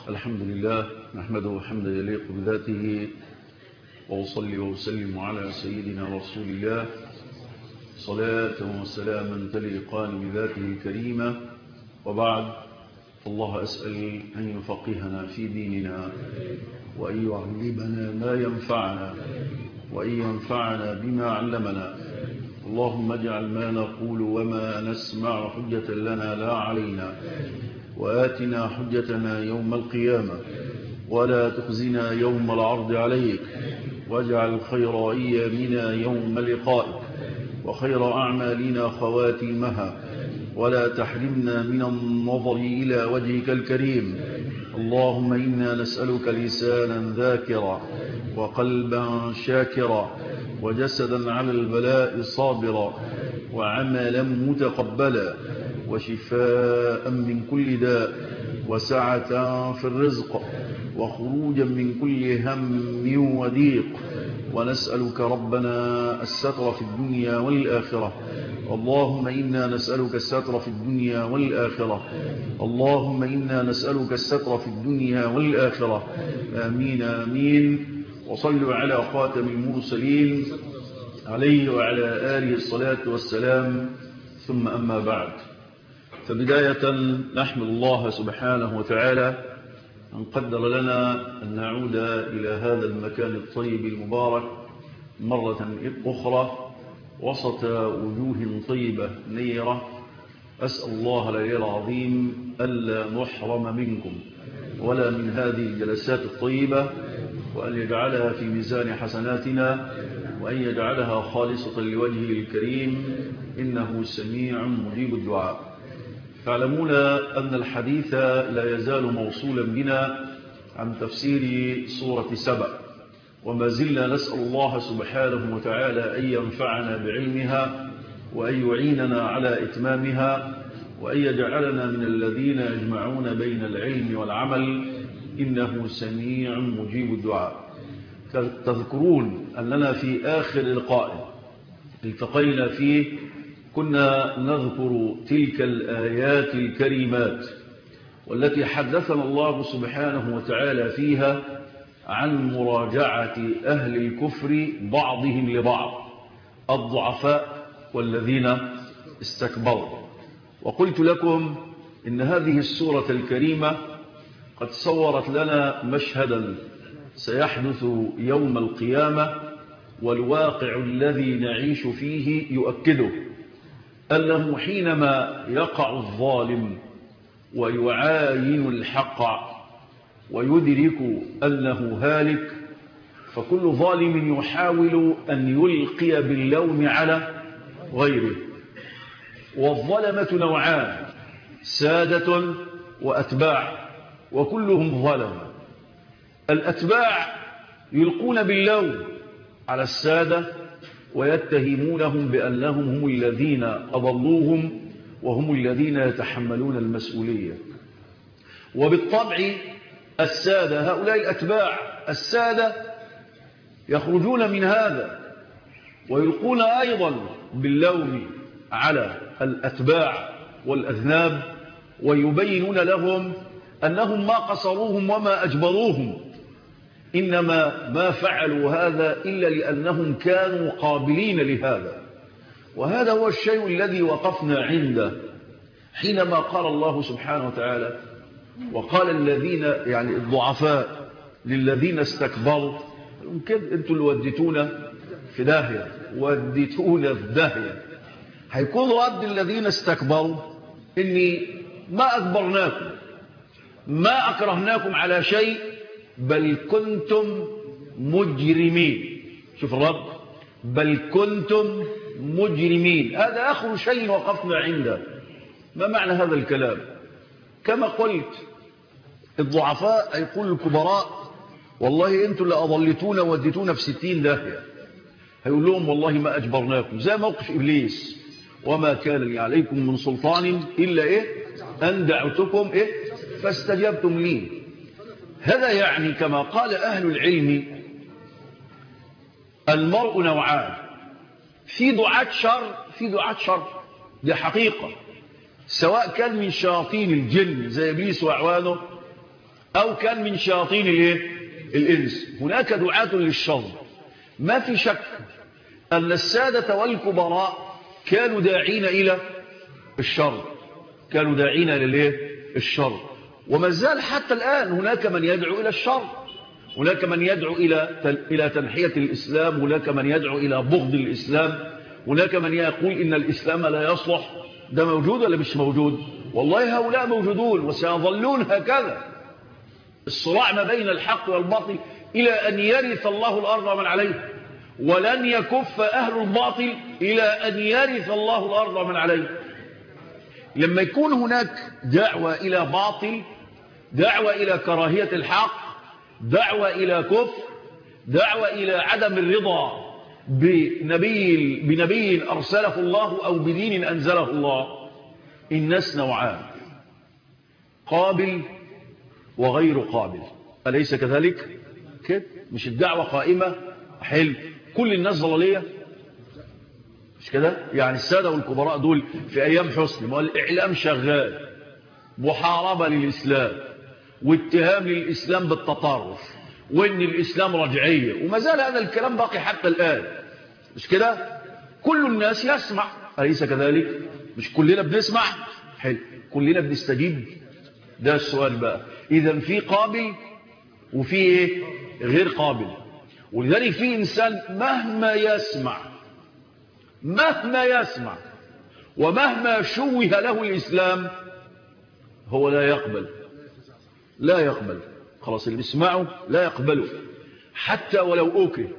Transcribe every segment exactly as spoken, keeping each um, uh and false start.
الحمد لله نحمده حمدا يليق بذاته، وأصلي وأسلم على سيدنا رسول الله صلاة وسلاما تليقان بذاته الكريمة. وبعد، الله أسأل أن يفقهنا في ديننا، وأن يعلمنا ما ينفعنا، وأن ينفعنا بما علمنا. اللهم اجعل ما نقول وما نسمع حجة لنا لا علينا، وآتنا حجتنا يوم القيامة، ولا تخزنا يوم العرض عليك، واجعل خير أيامنا يوم لقائك، وخير أعمالنا خواتيمها، ولا تحرمنا من النظر إلى وجهك الكريم. اللهم إنا نسألك لسانا ذاكرا، وقلبا شاكرا، وجسدا على البلاء صابرا، وعملا متقبلا، وشفاء من كل داء، وسعة في الرزق، وخروجا من كل هم وضيق. ونسألك ربنا الستر في الدنيا والآخرة. اللهم إنا نسألك الستر في الدنيا والآخرة. اللهم إنا نسألك الستر في الدنيا والآخرة. آمين آمين. وصلوا على خاتم المرسلين عليه وعلى آله الصلاة والسلام. ثم أما بعد، فبداية نحمد الله سبحانه وتعالى أن قدر لنا أن نعود إلى هذا المكان الطيب المبارك مرة أخرى وسط وجوه طيبة نيرة. أسأل الله العلي العظيم ألا نحرم منكم ولا من هذه الجلسات الطيبة، وأن يجعلها في ميزان حسناتنا، وأن يجعلها خالصة لوجهه الكريم، إنه سميع مجيب الدعاء. تعلمون أن الحديث لا يزال موصولا بنا عن تفسير سورة سبأ، وما زلنا نسأل الله سبحانه وتعالى أن ينفعنا بعلمها، وأن يعيننا على إتمامها، وأن يجعلنا من الذين يجمعون بين العلم والعمل، إنه سميع مجيب الدعاء. تذكرون أننا في آخر لقاء التقينا فيه كنا نذكر تلك الآيات الكريمات والتي حدثنا الله سبحانه وتعالى فيها عن مراجعة أهل الكفر بعضهم لبعض، الضعفاء والذين استكبروا. وقلت لكم إن هذه السورة الكريمة قد صورت لنا مشهدا سيحدث يوم القيامة، والواقع الذي نعيش فيه يؤكده أنه حينما يقع الظالم ويعاين الحق ويدرك أنه هالك، فكل ظالم يحاول أن يلقي باللوم على غيره. والظلمة نوعان، سادة وأتباع، وكلهم ظلم. الأتباع يلقون باللوم على السادة ويتهمونهم بأنهم هم الذين أضلوهم وهم الذين يتحملون المسؤولية. وبالطبع السادة، هؤلاء الأتباع السادة، يخرجون من هذا ويلقون أيضا باللوم على الأتباع والأذناب، ويبينون لهم أنهم ما قصروهم وما أجبروهم، إنما ما فعلوا هذا إلا لأنهم كانوا قابلين لهذا. وهذا هو الشيء الذي وقفنا عنده حينما قال الله سبحانه وتعالى: وقال الذين يعني الضعفاء للذين استكبروا، كده انتوا اللي وديتونا في داهية، وديتونا في داهية. هيكون رد الذين استكبروا إني ما أجبرناكم، ما أكرهناكم على شيء، بل كنتم مجرمين. شوف الرب، بل كنتم مجرمين. هذا آخر شيء وقفنا عنده. ما معنى هذا الكلام؟ كما قلت، الضعفاء يقول الكبراء: والله انتوا اللي أضلتونا وديتونا في ستين داهية. هيقول لهم: والله ما أجبرناكم، زي موقف إبليس: وما كان لي عليكم من سلطان إلا إيه أن دعوتكم إيه فاستجبتم لي. هذا يعني كما قال أهل العلم: المرء نوعان، في دعاة شر في دعاة شر، دي حقيقة، سواء كان من شياطين الجن زي إبليس وأعوانه، أو كان من شياطين الايه الإنس. هناك دعاة للشر. ما في شك أن السادة والكبراء كانوا داعين إلى الشر، كانوا داعين إلى الشر، وما زال حتى الآن هناك من يدعو إلى الشر، هناك من يدعو إلى إلى تنحية الإسلام، هناك من يدعو إلى بغض الإسلام، هناك من يقول إن الإسلام لا يصلح. ده موجود ولا مش موجود؟ والله هؤلاء موجودون وسيظلون هكذا. الصراع ما بين الحق والباطل إلى أن يرث الله الأرض ومن عليها، ولن يكف أهل الباطل إلى أن يرث الله الأرض ومن عليها. لما يكون هناك دعوة إلى باطل، دعوة إلى كراهية الحق، دعوة إلى كفر، دعوة إلى عدم الرضا بنبي, بنبي أرسله الله أو بدين أنزله الله، الناس نوعان: قابل وغير قابل. أليس كذلك؟ كده مش الدعوة قائمة حل كل الناس ضلالية، مش كده؟ يعني السادة والكبراء دول في أيام حسني والإعلام شغال، محاربة للإسلام واتهام للإسلام بالتطرف وإن الإسلام رجعية، وما زال هذا الكلام باقي حتى الآن، مش كده؟ كل الناس يسمع، أليس كذلك؟ مش كلنا بنسمع؟ حلو، كلنا بنستجيب؟ ده السؤال بقى. إذن في قابل وفي إيه؟ غير قابل. ولذلك في إنسان مهما يسمع مهما يسمع ومهما شوه له الإسلام هو لا يقبل، لا يقبل، خلاص اللي بيسمعه لا يقبله، حتى ولو أكل،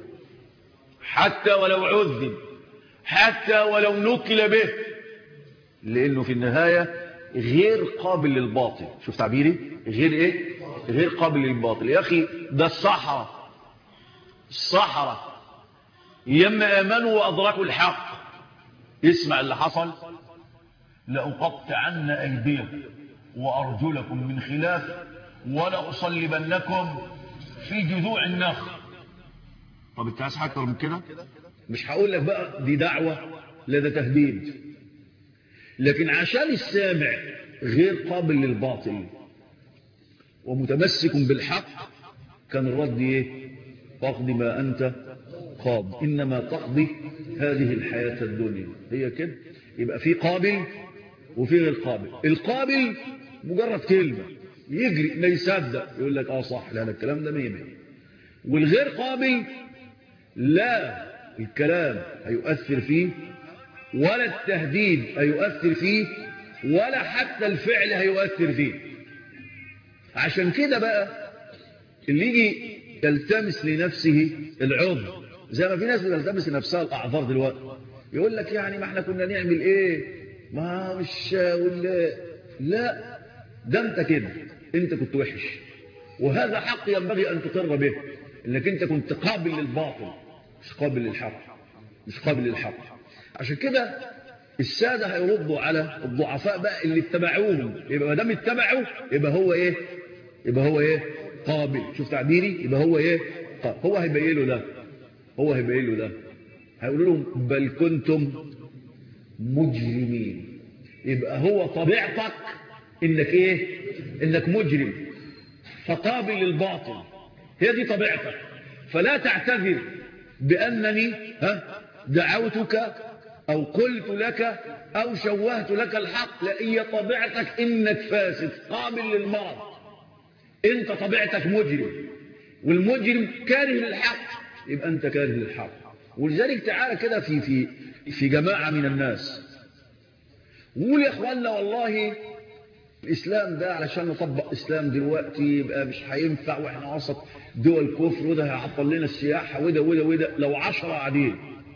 حتى ولو عذب، حتى ولو نكل به، لأنه في النهاية غير قابل للباطل. شوف تعبيري، غير إيه؟ غير قابل للباطل. يا أخي ده الصحراء، الصحراء يما آمنوا وأدركوا الحق، اسمع اللي حصل: لأقطعن أيديكم وأرجلكم من خلاف ولأصلبنكم في جذوع النخل. طب انت عايز حاجة أكتر من كده؟ مش هقول لك بقى دي دعوة، لا ده تهديد. لكن عشان السامع غير قابل للباطل ومتمسك بالحق كان الرد ايه؟ تقضي ما أنت قاض، إنما تقضي هذه الحياة الدنيا. هي كده. يبقى في قابل وفي غير قابل. القابل مجرد كلمة يجري ما يصدق يقول لك اه صح، لا لا الكلام ده مية مية. والغير قابل لا الكلام هيؤثر فيه ولا التهديد هيؤثر فيه ولا حتى الفعل هيؤثر فيه. عشان كده بقى اللي يجي يلتمس لنفسه العذر، زي ما في ناس بتلتمس لنفسها الاعذار دلوقتي، يقول لك يعني ما احنا كنا نعمل ايه، ما مش ولا لا، ده انت كده، انت كنت وحش، وهذا حق ينبغي ان تقر به، انك انت كنت قابل للباطل مش قابل للحق، مش قابل للحق. عشان كده الساده هيردوا على الضعفاء بقى اللي اتبعوهم، يبقى ما دام اتبعوا يبقى هو ايه؟ يبقى هو ايه؟ قابل. شوف تعبيري، يبقى هو ايه؟ قابل. هو هيبين له ده، هو هيبين له ده، هيقول لهم بل كنتم مجرمين. يبقى هو طبيعتك انك ايه؟ انك مجرم فقابل للباطل، هي دي طبيعتك. فلا تعتذر بانني ها دعوتك او قلت لك او شوهت لك الحق، لا، هي طبيعتك انك فاسد قابل للمرض، انت طبيعتك مجرم، والمجرم كاره للحق، يبقى انت كاره للحق. ولذلك تعالى كده في في في جماعه من الناس وقول يا اخوانا والله الاسلام ده علشان نطبق اسلام دلوقتي يبقى مش هينفع، واحنا وسط دول كفر، وده هيعطل لنا السياحه، وده وده وده. لو عشرة قاعدين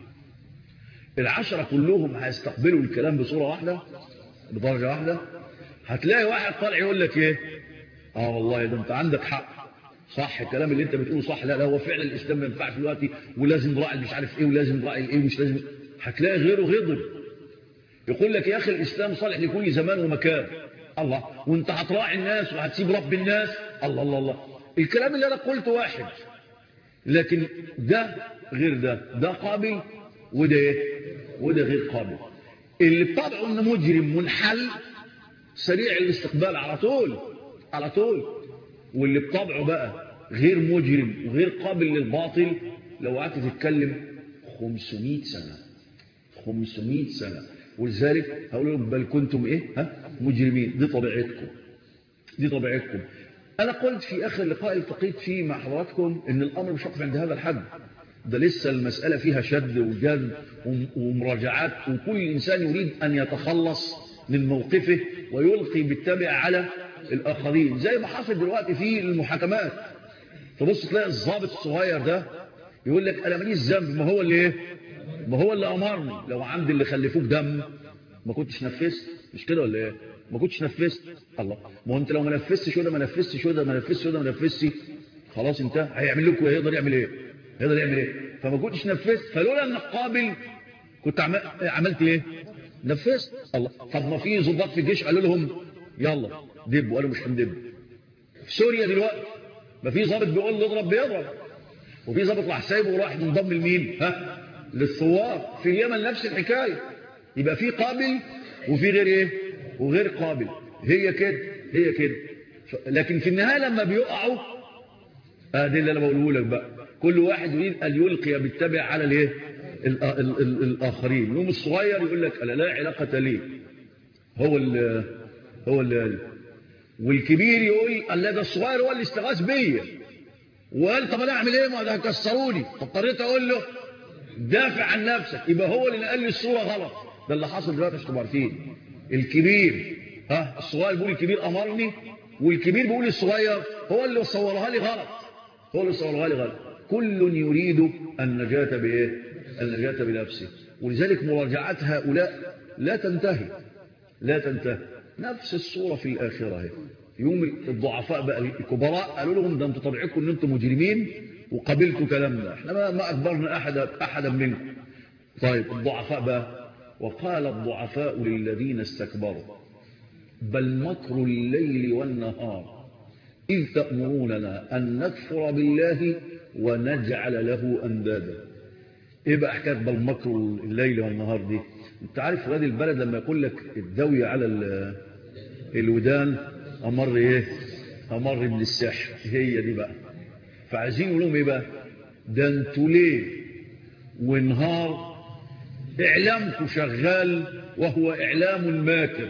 العشرة كلهم هيستقبلوا الكلام بصوره واحده بدرجه واحده، هتلاقي واحد طالع يقول لك ايه؟ اه والله ده انت عندك حق، صح الكلام اللي انت بتقوله صح، لا لا هو فعلا الاسلام ما ينفعش دلوقتي، ولازم نراعي مش عارف ايه، ولازم نراعي ايه مش لازم. هتلاقي غيره غضب يقول لك يا اخي الاسلام صالح لكل زمان ومكان. الله، وانت هتراعي الناس وهتسيب رب الناس؟ الله الله الله، الكلام اللي انا قلته واحد، لكن ده غير ده، ده قابل وده ايه؟ وده غير قابل. اللي بطبعه انه مجرم منحل سريع الاستقبال على طول على طول، واللي بطبعه بقى غير مجرم وغير قابل للباطل لو قعدت تتكلم خمسمائة سنة خمسمائة سنة. ولذلك هقول لهم بل كنتم ايه ها مجرمين. دي طبيعتكم دي طبيعتكم. انا قلت في اخر لقاء التقيت فيه مع حضراتكم ان الامر مش واقف عند هذا الحد، ده لسه المسألة فيها شد وجذب ومراجعات، وكل انسان يريد ان يتخلص من موقفه ويلقي بالتبع على الاخرين، زي ما حصل دلوقتي في المحاكمات. تبص تلاقي الضابط الصغير ده يقول لك انا ماليش ذنب، ما هو اللي ايه ما هو اللي امرني، لو عمد اللي خلفوك دم ما كنتش نفذت، مش كده ولا ايه؟ ما كنتش نفذت. الله، ما هو انت لو ما نفذتش وده ما نفذتش وده ما نفذتش وده ما نفذتش خلاص انت هيعمل لكم ايه؟ يقدر يعمل ايه؟ يقدر يعمل ايه؟ فما كنتش نفذت، فلولا انك قابل كنت عملت ايه؟ نفذت. الله، طب ما في ضباط في الجيش قالوا لهم يلا دبوا، قالوا مش هندب. في سوريا دلوقتي ما في ضابط بيقول له اضرب بيضرب، وفي ضابط راح سايبه وراح منضم لمين؟ ها للثوار. في اليمن نفس الحكايه. يبقى في قابل وفي غير ايه وغير قابل. هي كده هي كده. لكن في النهايه لما بيقعوا ادي اللي انا بقوله لك بقى، كل واحد يريد ان يلقي بالتبع على الايه الاخرين. يوم الصغير يقول لك انا لا علاقه لي، هو اللي هو اللي والكبير يقول الله ده الصغير هو اللي استغاث بيا وقال طب انا اعمل ايه؟ ما ده هيكسروني. فاضطريت اقول له دافع عن نفسك. يبقى هو اللي نقل لي الصوره غلط. ده اللي حصل دلوقتي عشان تبقوا عارفين. الكبير ها الصغير بيقول الكبير امرني، والكبير بيقول الصغير هو اللي صورها لي غلط هو اللي صورها لي غلط. كل يريد النجاة بايه؟ النجاة بنفسه. ولذلك مراجعات هؤلاء لا تنتهي لا تنتهي. نفس الصورة في الآخرة هي. يوم الضعفاء بقى الكبراء قالوا لهم ده انتوا طبيعتكم ان انتم مجرمين وقبلتوا كلامنا، احنا ما, ما اكبرنا احد احدا منكم. طيب الضعفاء بقى، وقال الضعفاء للذين استكبروا بل مكر الليل والنهار إذ تأمروننا أن نكفر بالله ونجعل له أندادا. ايه بقى حكايه بل مكر الليل والنهار دي؟ انت عارف ولاد البلد لما يقول لك الدوية على الودان امر ايه؟ امر من السحر. هي دي بقى. فعايزين يقول لهم ايه بقى؟ ده انتوا ليل ونهار اعلامكم شغال وهو اعلام ماكر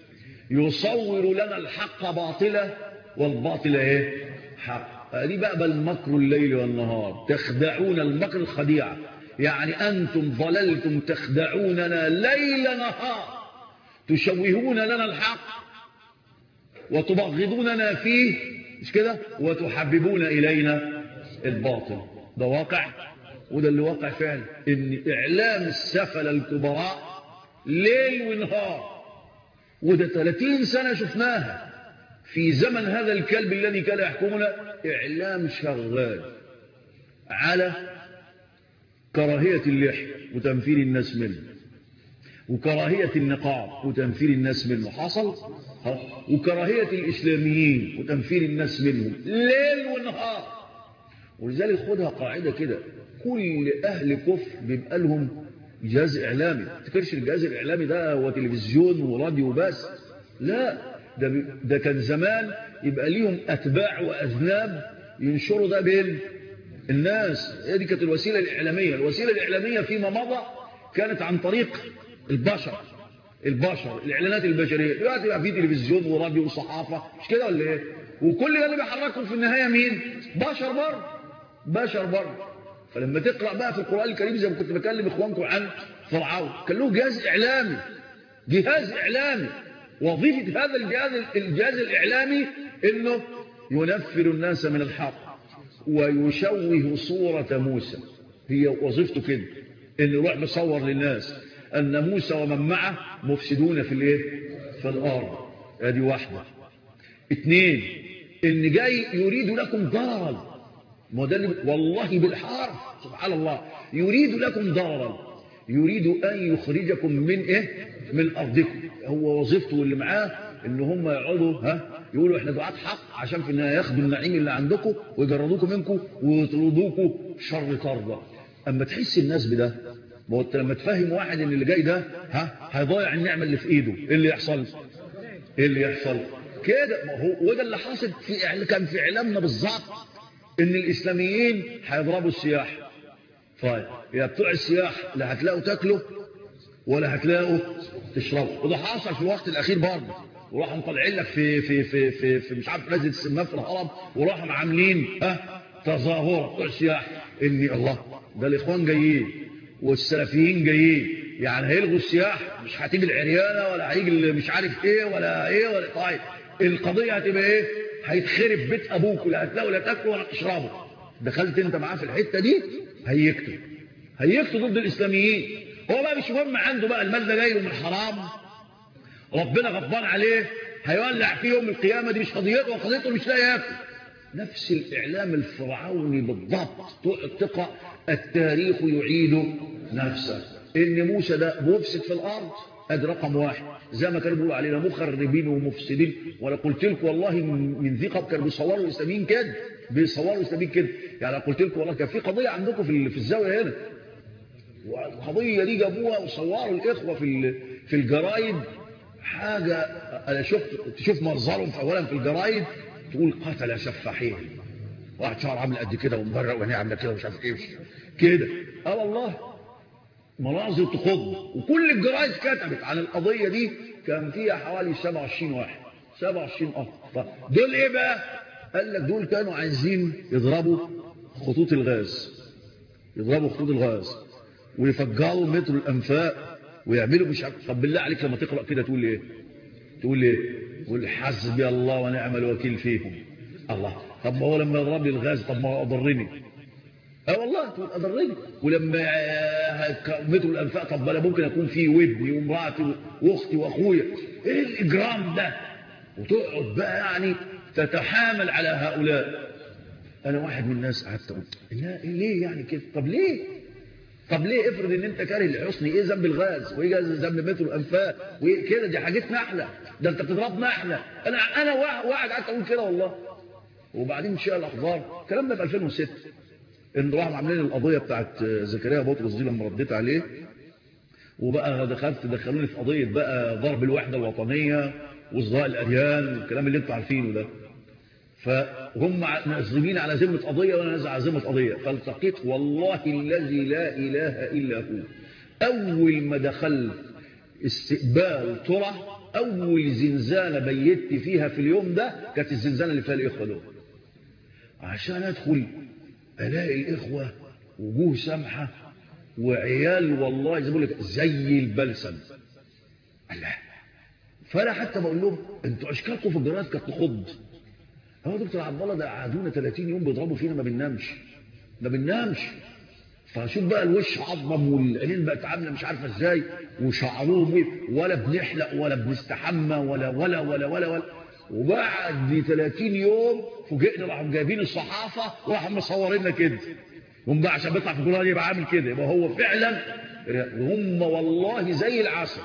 يصور لنا الحق باطلا والباطل ايه؟ حق. دي بقى بل مكر الليل والنهار تخدعون المكر الخديعة، يعني أنتم ضللتم تخدعوننا ليل نهار تشوهون لنا الحق وتبغضوننا فيه، مش كده؟ وتحببون إلينا الباطل. ده واقع، وده اللي واقع فعلا، إن إعلام السفل الكبراء ليل ونهار. وده ثلاثين سنة شفناها في زمن هذا الكلب الذي كان يحكمنا. إعلام شغال على كراهية اللحية وتنفير الناس منه، وكراهية النقاب وتنفير الناس منه حصل، وكراهية الإسلاميين وتنفير الناس منهم ليل ونهار. ولذلك خدها قاعدة كده، كل أهل كفر بيبقى لهم جهاز إعلامي. تكرش الجهاز الإعلامي ده هو تلفزيون وراديو بس، لا، ده, ده كان زمان يبقى ليهم أتباع وأذناب ينشروا ده بين الناس. هذه كانت الوسيلة الإعلامية. الوسيلة الإعلامية فيما مضى كانت عن طريق البشر البشر الإعلانات البشرية. دلوقتي بقى في تلفزيون وراديو وصحافة، مش كده ولا إيه؟ وكل ده اللي بيحركهم في النهاية مين؟ بشر برضه بشر برضه. فلما تقرأ بقى في القرآن الكريم زي ما كنت بكلم إخوانكم عن فرعون، كان له جهاز إعلامي جهاز إعلامي وظيفة هذا الجهاز الجهاز الإعلامي إنه ينفر الناس من الحق ويشوه صورة موسى. هي وظيفته كده، إنه يروح بصور للناس أن موسى ومن معه مفسدون في الإيه؟ في الأرض. هذه واحدة. اثنين، إن جاي يريد لكم ضررا، والله بالحرف سبحان الله، يريد لكم ضررا، يريد أن يخرجكم من إيه؟ من أرضكم. هو وظيفته واللي معاه إن هم يقعدوا ها يقولوا إحنا دعاة حق عشان في النهاية ياخدوا النعيم اللي عندكم ويجردوكم منكم ويطردوكم شر طردة. أما تحس الناس بده، ما هو لما تفهم واحد إن اللي جاي ده ها هيضيع النعمة اللي في إيده، إيه اللي يحصل؟ إيه اللي يحصل؟ كده. ما هو وده اللي حاصل في كان في اعلامنا بالظبط، ان الاسلاميين هيضربوا السياح. طيب يا بتوع السياح لا هتلاقوا تاكلوا ولا هتلاقوا تشربوا. وده حصل في الوقت الاخير برضه، وراحوا مطلعين لك في في في في, في مش عارف نزله السمان في الهرم، وراحوا عاملين ها تظاهره بتوع السياح ان الله ده الاخوان جايين والسلفيين جايين، يعني هيلغوا السياح، مش هتيجي العريانه ولا هيجي مش عارف ايه ولا ايه ولا. طيب القضيه هتبقى ايه؟ هيتخرب بيت ابوك، ولا هتلاقوا لا تاكلوا ولا تشربوا. دخلت انت معاه في الحته دي هيكتب هيكتب ضد الاسلاميين. هو بقى مش مهم عنده بقى المال ده جاي من الحرام، ربنا غضبان عليه، هيولع فيه يوم القيامه، دي مش قضيته، وقضيته مش لاقي ياكل. نفس الاعلام الفرعوني بالضبط. تقرا التاريخ يعيد نفسه، ان موسى ده مفسد في الارض، ادي رقم واحد، زي ما كانوا بيقولوا علينا مخربين ومفسدين. وانا قلت لكم والله من ذي قبل كانوا بيصوروا الاسلاميين كده، بيصوروا الاسلاميين كده. يعني قلت لكم والله كان في قضيه عندكم في في الزاويه هنا، والقضيه دي جابوها وصوروا الاخوه في في الجرايد، حاجه انا شفت تشوف منظرهم اولا في الجرايد تقول قتل سفاحين، واحد شعر عامل قد كده ومبرق وعينيه عامله كده ومش عارف ايه كده. اه والله مناظر تخض، وكل الجرايد كتبت عن القضيه دي، كان فيها حوالي سبعة وعشرين واحد، سبعة وعشرين اخ. دول ايه بقى؟ قال لك دول كانوا عايزين يضربوا خطوط الغاز، يضربوا خطوط الغاز ويفجروا مترو الانفاق ويعملوا مش عارف. طب بالله عليك لما تقرا كده تقول ايه؟ تقول ايه؟ تقول حسبي الله ونعم الوكيل فيهم. الله، طب ما هو لما يضرب لي الغاز طب ما هو اضرني. اه والله تقول اضرني. ولما مترو الانفاق طب انا ممكن اكون فيه وابني ومراتي واختي واخويا، ايه الاجرام ده؟ وتقعد بقى يعني تتحامل على هؤلاء. انا واحد من الناس قعدت اقول ليه يعني كده؟ طب ليه؟ طب ليه؟ افرض ان انت كاره الحسني، ايه ذنب الغاز وايه ذنب مترو الانفاق وايه كده؟ دي حاجتنا احنا، ده انت بتضربنا احنا. انا انا واحد قعدت اقول كده والله. وبعدين شاء الاخبار الكلام ده في ألفين وستة، ان راحوا عاملين القضيه بتاعت زكريا بطرس دي لما رديت عليه، وبقى دخلت دخلوني في قضيه بقى ضرب الوحده الوطنيه واصداء الاديان والكلام اللي انتوا عارفينه ده. فهم نازلين على ذمه قضيه وانا نازل على ذمه قضيه. فالتقيت والله الذي لا اله الا هو، اول ما دخلت استقبال ترى اول زنزانه بيت فيها في اليوم ده كانت الزنزانه اللي فيها الاخوه دول، عشان ادخل الاقي الاخوه وجوه سمحه وعيال والله زي بقول لك زي البلسم. الله، فانا حتى بقول لهم انتوا اشكالكم في الجرايد كانت تخض. هو دكتور عبد الله ده قعدونا ثلاثين يوم بيضربوا فينا ما بننامش ما بننامش. فشوف بقى الوش عظم والعينين بقت عامله مش عارفه ازاي وشعرهم ولا بنحلق ولا بنستحمى ولا ولا ولا ولا, ولا. وبعد ثلاثين يوم فوجئنا راحوا جايبين الصحافه وراحوا مصوريننا كده، هم بقى عشان بيطلع في الجرايد يبقى عامل كده، يبقى هو فعلا. وهم والله زي العسل،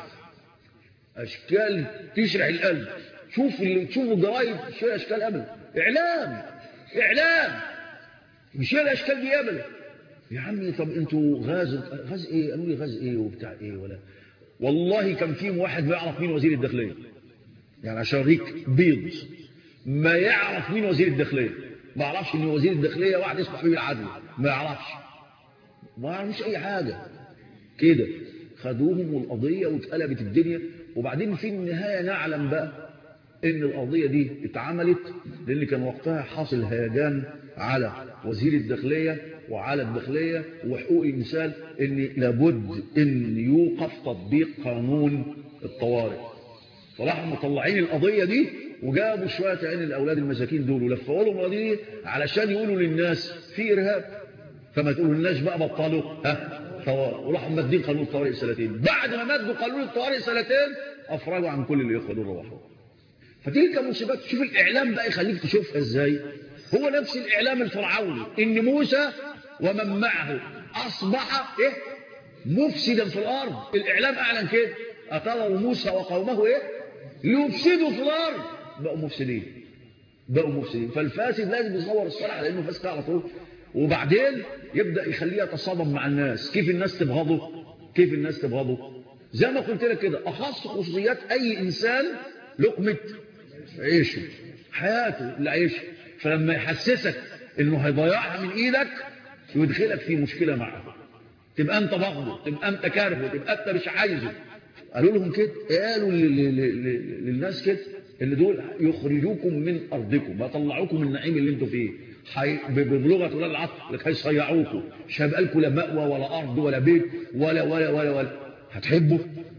اشكال تشرح القلب. شوف اللي تشوفوا الجرايد مش هي اشكال ابدا، اعلام اعلام مش هي الاشكال دي ابدا. يا عمي طب انتوا غاز غاز ايه؟ قالوا لي غاز ايه وبتاع ايه ولا. والله كان فيهم واحد ما يعرف مين وزير الداخليه، يعني عشان ريك بيض ما يعرف مين وزير الداخليه، ما يعرفش ان وزير الداخليه واحد اسمه حبيب العدل، ما يعرفش ما يعرفش اي حاجه كده. خدوهم والقضيه واتقلبت الدنيا. وبعدين في النهايه نعلم بقى ان القضيه دي اتعملت لان كان وقتها حاصل هيجان على وزير الداخليه وعلى الداخليه وحقوق الانسان، ان لابد ان يوقف تطبيق قانون الطوارئ. فراحوا مطلعين القضيه دي وجابوا شويه عين الاولاد المساكين دول ولفقوا لهم القضيه علشان يقولوا للناس في ارهاب، فما تقولولناش بقى بطلوا ها طوارئ. وراحوا مادين قانون الطوارئ سنتين. بعد ما مادوا قانون الطوارئ سنتين افرجوا عن كل الاخوه دول روحوا. فتلك مصيبات. شوف الاعلام بقى يخليك تشوفها ازاي. هو نفس الاعلام الفرعوني ان موسى ومن معه اصبح ايه مفسدا في الارض. الاعلام اعلن كده اتذر موسى وقومه ايه ليفسدوا في الارض. بقوا مفسدين بقوا مفسدين. فالفاسد لازم يصور الصالح لانه فاسد على طول، وبعدين يبدا يخليه يتصادم مع الناس. كيف الناس تبغضه؟ كيف الناس تبغضه؟ زي ما قلت لك كده، اخص خصوصيات اي انسان لقمه عيشه، حياته اللي عايشها. فلما يحسسك انه هيضيعها من ايدك يدخلك في مشكلة معه، تبقى انت بغضه، تبقى انت كارهه، تبقى انت مش عايزه. قالوا لهم كده، قالوا للناس كده، اللي دول يخرجوكم من ارضكم ويطلعوكم من النعيم اللي انتوا فيه، بلغه ولا العطف لك هيصيعوكم، مش هيبقى لكم لا مأوى ولا ارض ولا بيت ولا ولا ولا ولا هتحبوا.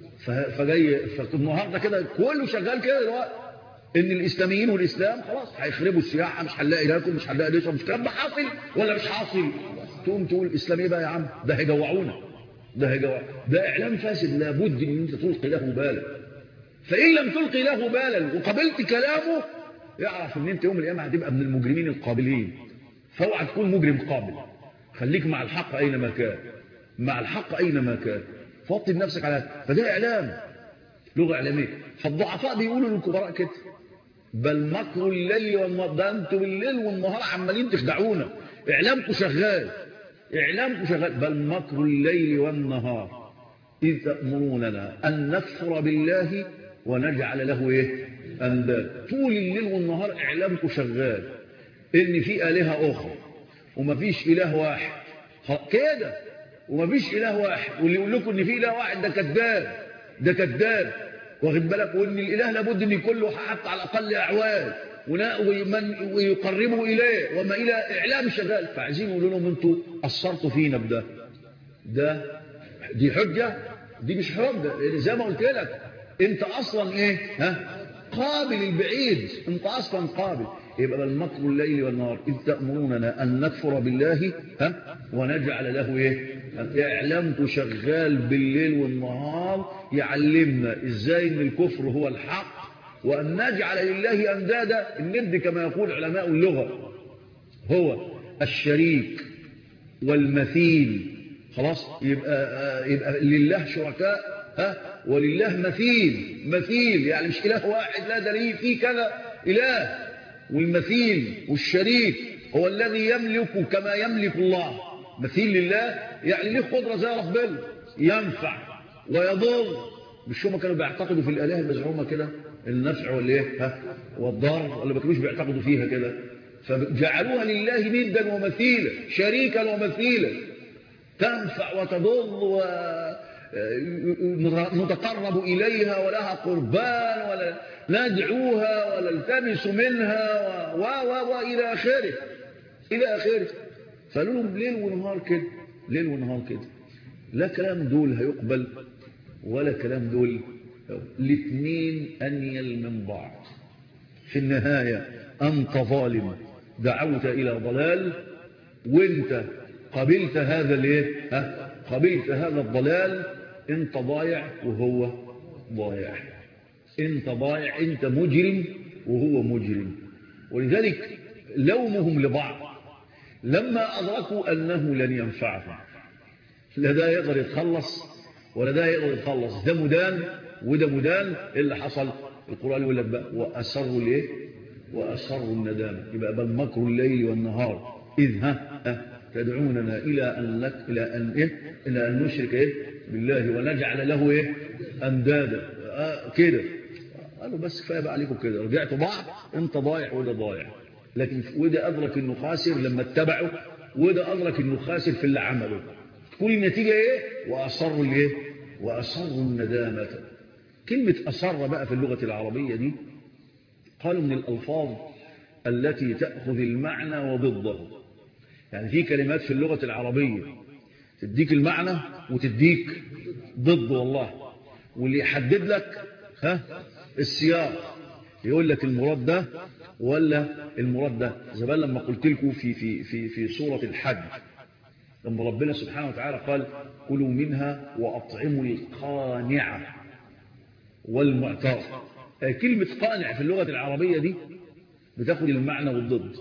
فجاي فالنهارده كده كله شغال كده دلوقتي، ان الاسلاميين والاسلام خلاص هيخربوا السياحه، مش هنلاقي ناكل، مش هنلاقي نشرب، مش الكلام ده حاصل ولا مش حاصل؟ تقوم تقول الاسلام ايه بقى يا عم؟ ده هيجوعونا، ده هيجوع، ده اعلام فاسد لابد ان انت تلقي له بالا. فان لم تلقي له بالا وقبلت كلامه يعرف ان انت يوم القيامه هتبقى من المجرمين القابلين. فاوعى تكون مجرم قابل، خليك مع الحق اينما كان، مع الحق اينما كان، فوطن نفسك على هذا. فده اعلام، لغه اعلاميه. فالضعفاء بيقولوا للكبراء كده، بل مكر الليل والنهار، ده انتوا بالليل والنهار عمالين تخدعونا، اعلامكم شغال، اعلامكم شغال. بل مكر الليل والنهار اذ تأمروننا ان نكفر بالله ونجعل له ايه؟ انداد. طول الليل والنهار اعلامكم شغال ان في الهه اخرى ومفيش اله واحد كده، ومفيش اله واحد، واللي يقول لكم ان في اله واحد ده كذاب، ده كذاب، واخد بالك؟ وان الاله لابد ان يكون له حتى على الاقل اعوان ومن ويقربوا اليه وما الى اعلام شغال. فعايزين يقولوا لهم انتوا قصرتوا فينا بده، ده دي حجه؟ دي مش حجه، لان زي ما قلت لك انت اصلا ايه؟ ها؟ قابل البعيد، انت اصلا قابل. يبقى بل مكر الليل والنهار اذ تأمروننا ان نكفر بالله ها ونجعل له ايه؟ اعلامكم شغال بالليل والنهار يعلمنا ازاي ان الكفر هو الحق، وان نجعل لله اندادا. الند كما يقول علماء اللغه هو الشريك والمثيل. خلاص، يبقى يبقى لله شركاء ها ولله مثيل. مثيل يعني مش اله واحد، لا ده ليه في كذا اله. والمثيل والشريك هو الذي يملك كما يملك الله. مثيل لله يعني ليه قدره زي ربنا، ينفع ويضر. مش هم كانوا بيعتقدوا في الاله المزعومه كده النفع والايه ها والضر، ولا ما كانوش بيعتقدوا فيها كده؟ فجعلوها لله ندا ومثيلا، شريكا ومثيلا، تنفع وتضر ونتقرب إليها ولها قربان ولا ندعوها ولا التمس منها و و وإلى آخره إلى آخره. فقالوا لهم ليل ونهار كده، ليل ونهار كده. لا كلام دول هيقبل ولا كلام دول، الاثنين أنيل من بعض. في النهاية أنت ظالم دعوت إلى ضلال، وانت قبلت هذا الايه ها قبلت هذا الضلال. انت ضايع وهو ضايع، انت ضايع، انت مجرم وهو مجرم. ولذلك لومهم لبعض لما أدركوا أنه لن ينفعهم. لا ده يقدر يتخلص ولا ده يقدر يتخلص، ده مدان وده مدان. اللي حصل القرآن يقول لك بقى وأسروا الايه وأسروا الندامة. يبقى بل مكر الليل والنهار إذ ها, ها تدعوننا إلى أن لك إلى أن إيه إلى أن نشرك إيه بالله ونجعل له إيه أندادا. آه كده قالوا بس كفاية بقى عليكم كده، رجعتوا بعض، أنت ضايع وده ضايع. لكن وده أدرك إنه خاسر لما اتبعوا، وده أدرك إنه خاسر في اللي عمله. كل النتيجة إيه؟ وأصروا الإيه وأصروا الندامة. كلمة أصر بقى في اللغة العربية دي قالوا من الألفاظ التي تأخذ المعنى وضده. يعني في كلمات في اللغة العربية تديك المعنى وتديك ضد والله. واللي يحدد لك ها السياق، يقول لك المراد ده ولا المراد ده. زمان لما قلت لكم في في في في سورة الحج لما ربنا سبحانه وتعالى قال كلوا منها وأطعموا القانع والمعتر. كلمة قانع في اللغة العربية دي بتاخد المعنى والضد،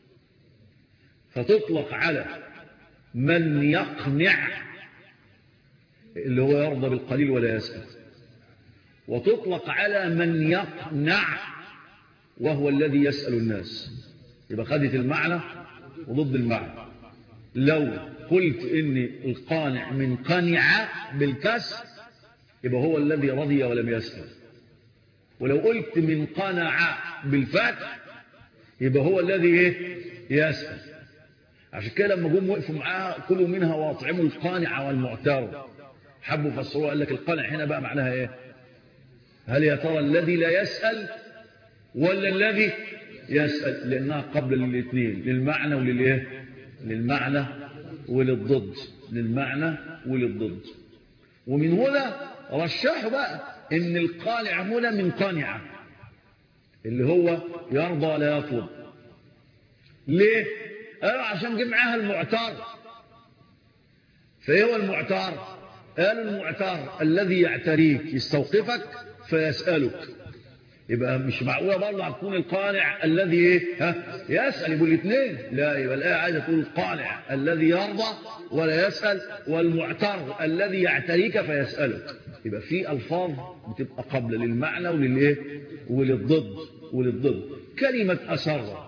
فتطلق على من يقنع اللي هو يرضى بالقليل ولا يسأل، وتطلق على من يقنع وهو الذي يسأل الناس. يبقى خدت المعنى وضد المعنى. لو قلت إن القانع من قنع بالكسر يبقى هو الذي رضي ولم يسأل، ولو قلت من قنع بالفتح يبقى هو الذي ايه يسأل. عشان كده لما جم وقفوا معاه كلوا منها واطعموا القانع والمعتر، حبوا فسروها قال لك القانع هنا بقى معناها ايه؟ هل يا ترى الذي لا يسأل ولا الذي يسأل؟ لأنها قبل الاثنين، للمعنى وللإيه؟ للمعنى وللضد، للمعنى وللضد. ومن هنا رشحوا بقى إن القانع هنا من قانعة اللي هو يرضى لا يطلب. ليه؟ قالوا عشان جه معاها المعتار. فإيه هو المعتار؟ قالوا المعتار الذي يعتريك يستوقفك فيسألك. يبقى مش معقوله برضه هتكون القانع الذي ايه ها يسأل، يقول الاثنين. لا، يبقى الايه عايزه تقول القانع الذي يرضى ولا يسأل، والمعتر الذي يعتريك فيسألك. يبقى في الفاظ بتبقى قبل للمعنى وللايه وللضد وللضد. كلمه أسر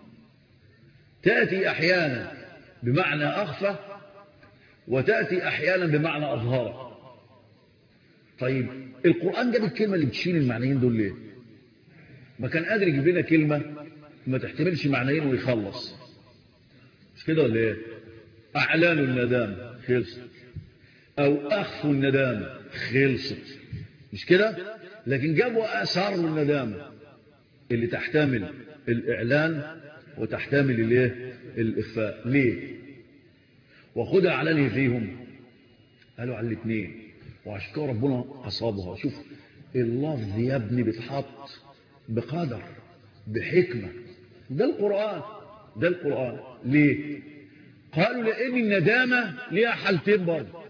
تأتي احيانا بمعنى أخفى وتأتي احيانا بمعنى أظهر. طيب القرآن جاب الكلمة اللي بتشيل المعنيين دول ليه؟ ما كان قادر يجيب لنا كلمة ما تحتملش معنيين ويخلص. مش كده ولا ايه؟ أعلان الندام خلصت، أو أخفوا الندام خلصت، مش كده؟ لكن جابوا آثار الندامة اللي تحتمل الإعلان وتحتمل الايه؟ الإخفاء. ليه؟ وخدها علاني فيهم. قالوا على الاثنين، وعشان كده ربنا أصابها. شوف اللفظ يا ابني بيتحط بقدر بحكمة. ده القرآن، ده القرآن. ليه؟ قالوا لأن الندامة ليها حالتين برضه،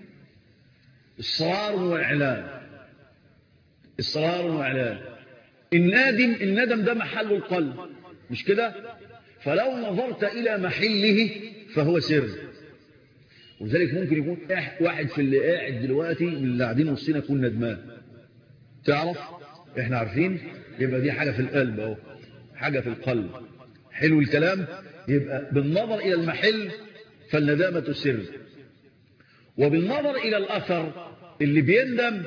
إصرار وإعلان. إصرار وإعلان. النادم الندم ده محل القلب، مش كده؟ فلو نظرت إلى محله فهو سر. ولذلك ممكن يكون واحد في اللي قاعد دلوقتي من اللي قاعدين وسطنا يكون ندمان. تعرف احنا عارفين، يبقى دي حاجة في القلب اهو، حاجة في القلب. حلو الكلام. يبقى بالنظر إلى المحل فالندامة سر، وبالنظر إلى الأثر اللي بيندم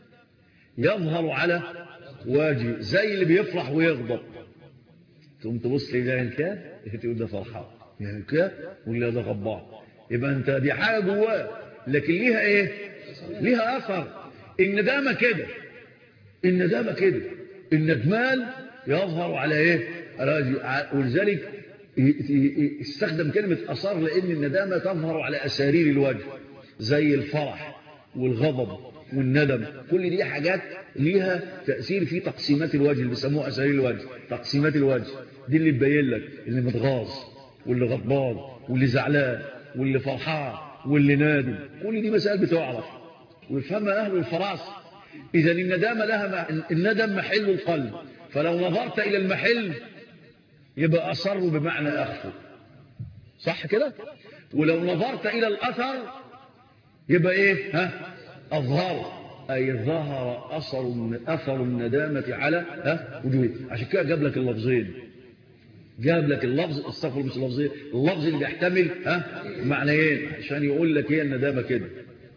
يظهر على وجه، زي اللي بيفرح ويغضب. تقوم تبص لي الكاف تقول ده فرحان، يعني الكاف ولا ده غضبان. يبقى انت دي حاجة جواه، لكن ليها ايه؟ ليها اثر. الندامة كده، الندامة كده، الندمان يظهر على ايه؟ ولذلك استخدم كلمة اثار، لان الندامة تظهر على اسارير الوجه، زي الفرح والغضب والندم. كل دي حاجات ليها تأثير في تقسيمات الوجه اللي بيسموها اسارير الوجه. تقسيمات الوجه دي اللي تبين لك اللي متغاظ واللي غضبان واللي زعلان واللي فرحان واللي نادم. كل دي مسائل بتعرف ويفهمها أهل الفراس. إذا الندامة لها م... الندم محل القلب، فلو نظرت إلى المحل يبقى أصر بمعنى أخفوا، صح كده؟ ولو نظرت إلى الأثر يبقى إيه؟ ها؟ أظهر، أي ظهر أثر أثر الندامة على ها وجوه. عشان كده جاب لك اللفظين، جاب لك اللفظ استغفر مش اللفظين، اللفظ اللي بيحتمل ها معنيين، عشان يقول لك هي الندامة كده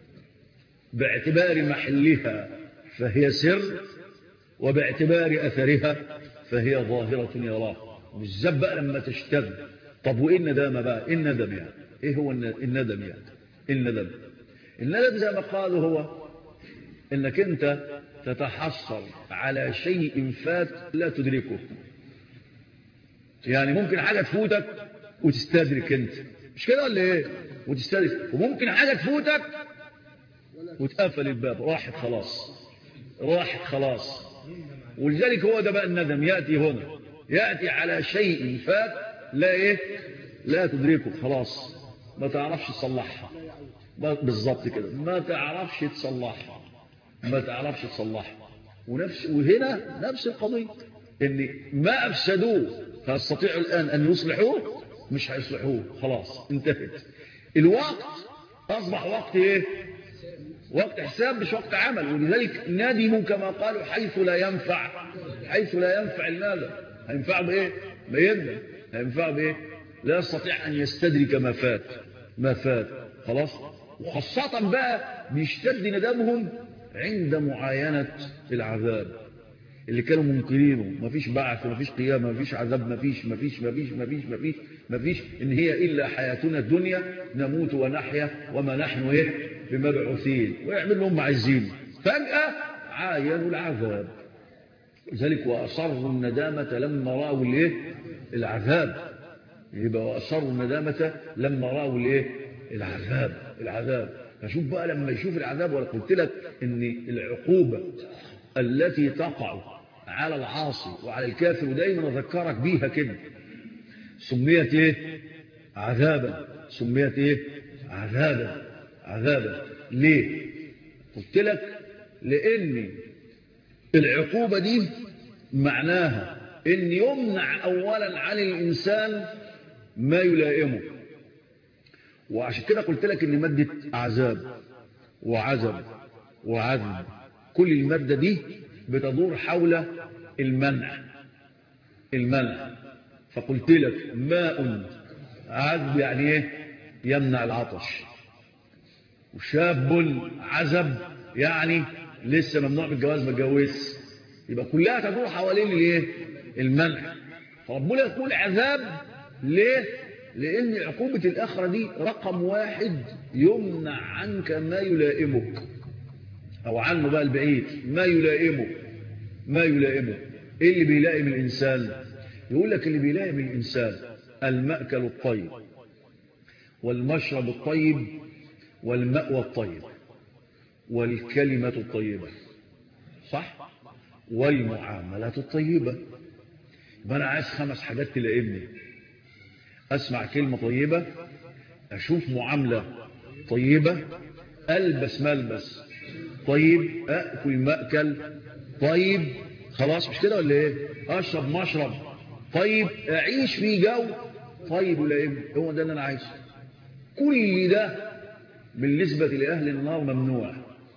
باعتبار محلها فهي سر، وباعتبار أثرها فهي ظاهرة يراه. بالذات بقى لما تشتغل. طب وإيه الندامة بقى؟ إيه الندم يعني؟ إيه هو الندم يعني؟ الندم الندم زي ما قالوا هو إنك أنت تتحصل على شيء فات لا تدركه. يعني ممكن حاجة تفوتك وتستدرك أنت، مش كده ولا إيه؟ وتستدرك. وممكن حاجة تفوتك وتقفل الباب، راحت خلاص، راحت خلاص. ولذلك هو ده بقى الندم. يأتي هنا، يأتي على شيء فات لا إيه؟ لا تدركه، خلاص ما تعرفش تصلحها. بالظبط كده، ما تعرفش تصلحها، ما تعرفش تصلحها. ونفس وهنا نفس القضية، ان ما افسدوه فاستطيعوا الان ان يصلحوه، مش هيصلحوه، خلاص انتهت. الوقت اصبح وقت ايه؟ وقت حساب مش وقت عمل. ولذلك ندموا كما قالوا حيث لا ينفع، حيث لا ينفع الندم. هينفع بايه؟ ما يندم. هينفع بايه؟ لا يستطيع ان يستدرك ما فات، ما فات خلاص. وخاصة بقى بيشتد ندمهم عند معاينة العذاب. اللي كانوا منكرينه، مفيش بعث مفيش قيامة مفيش عذاب مفيش مفيش مفيش مفيش مفيش مفيش إن هي إلا حياتنا الدنيا نموت ونحيا وما نحن إيه بمبعوثين، ويعمل لهم عايزين. فجأة عاينوا العذاب، لذلك وأصروا الندامة لما رأوا الإيه العذاب. يبقى وأصروا الندامة لما رأوا الإيه العذاب العذاب. فشوف بقى لما يشوف العذاب، ولا قلت لك إن العقوبة التي تقع على العاصي وعلى الكافر، ودايما أذكرك بيها كده، سميت إيه عذابا، سميت إيه عذابا عذابا. ليه؟ قلت لك لأن العقوبة دي معناها إن يمنع أولا عن الإنسان ما يلائمه، وعشان كده قلت لك إن مادة عذاب وعذب وعذب كل المادة دي بتدور حول المنع المنع. فقلت لك ماء عذب يعني ايه يمنع العطش، وشاب عزب يعني لسه ممنوع بالجواز ما اتجوزش، يبقى كلها تدور حوالين الايه المنع. فربنا يقول عذاب ليه؟ لان عقوبة الاخرة دي رقم واحد يمنع عنك ما يلائمك، او عنه بقى البعيد ما يلائمه ما يلائمه. ايه اللي بيلائم الانسان؟ يقول لك اللي بيلائم الانسان المأكل الطيب والمشرب الطيب والمأوى الطيب والكلمة الطيبة، صح؟ والمعاملات الطيبة. يبقى انا عايز خمس حاجات تلائمني: اسمع كلمة طيبة، اشوف معاملة طيبة، البس ملبس طيب، اكل مأكل طيب، خلاص مش كده ولا ايه؟ اشرب مشرب طيب، اعيش في جو طيب ولائم. هو ده اللي انا عايزه. كل ده بالنسبة لأهل النار ممنوع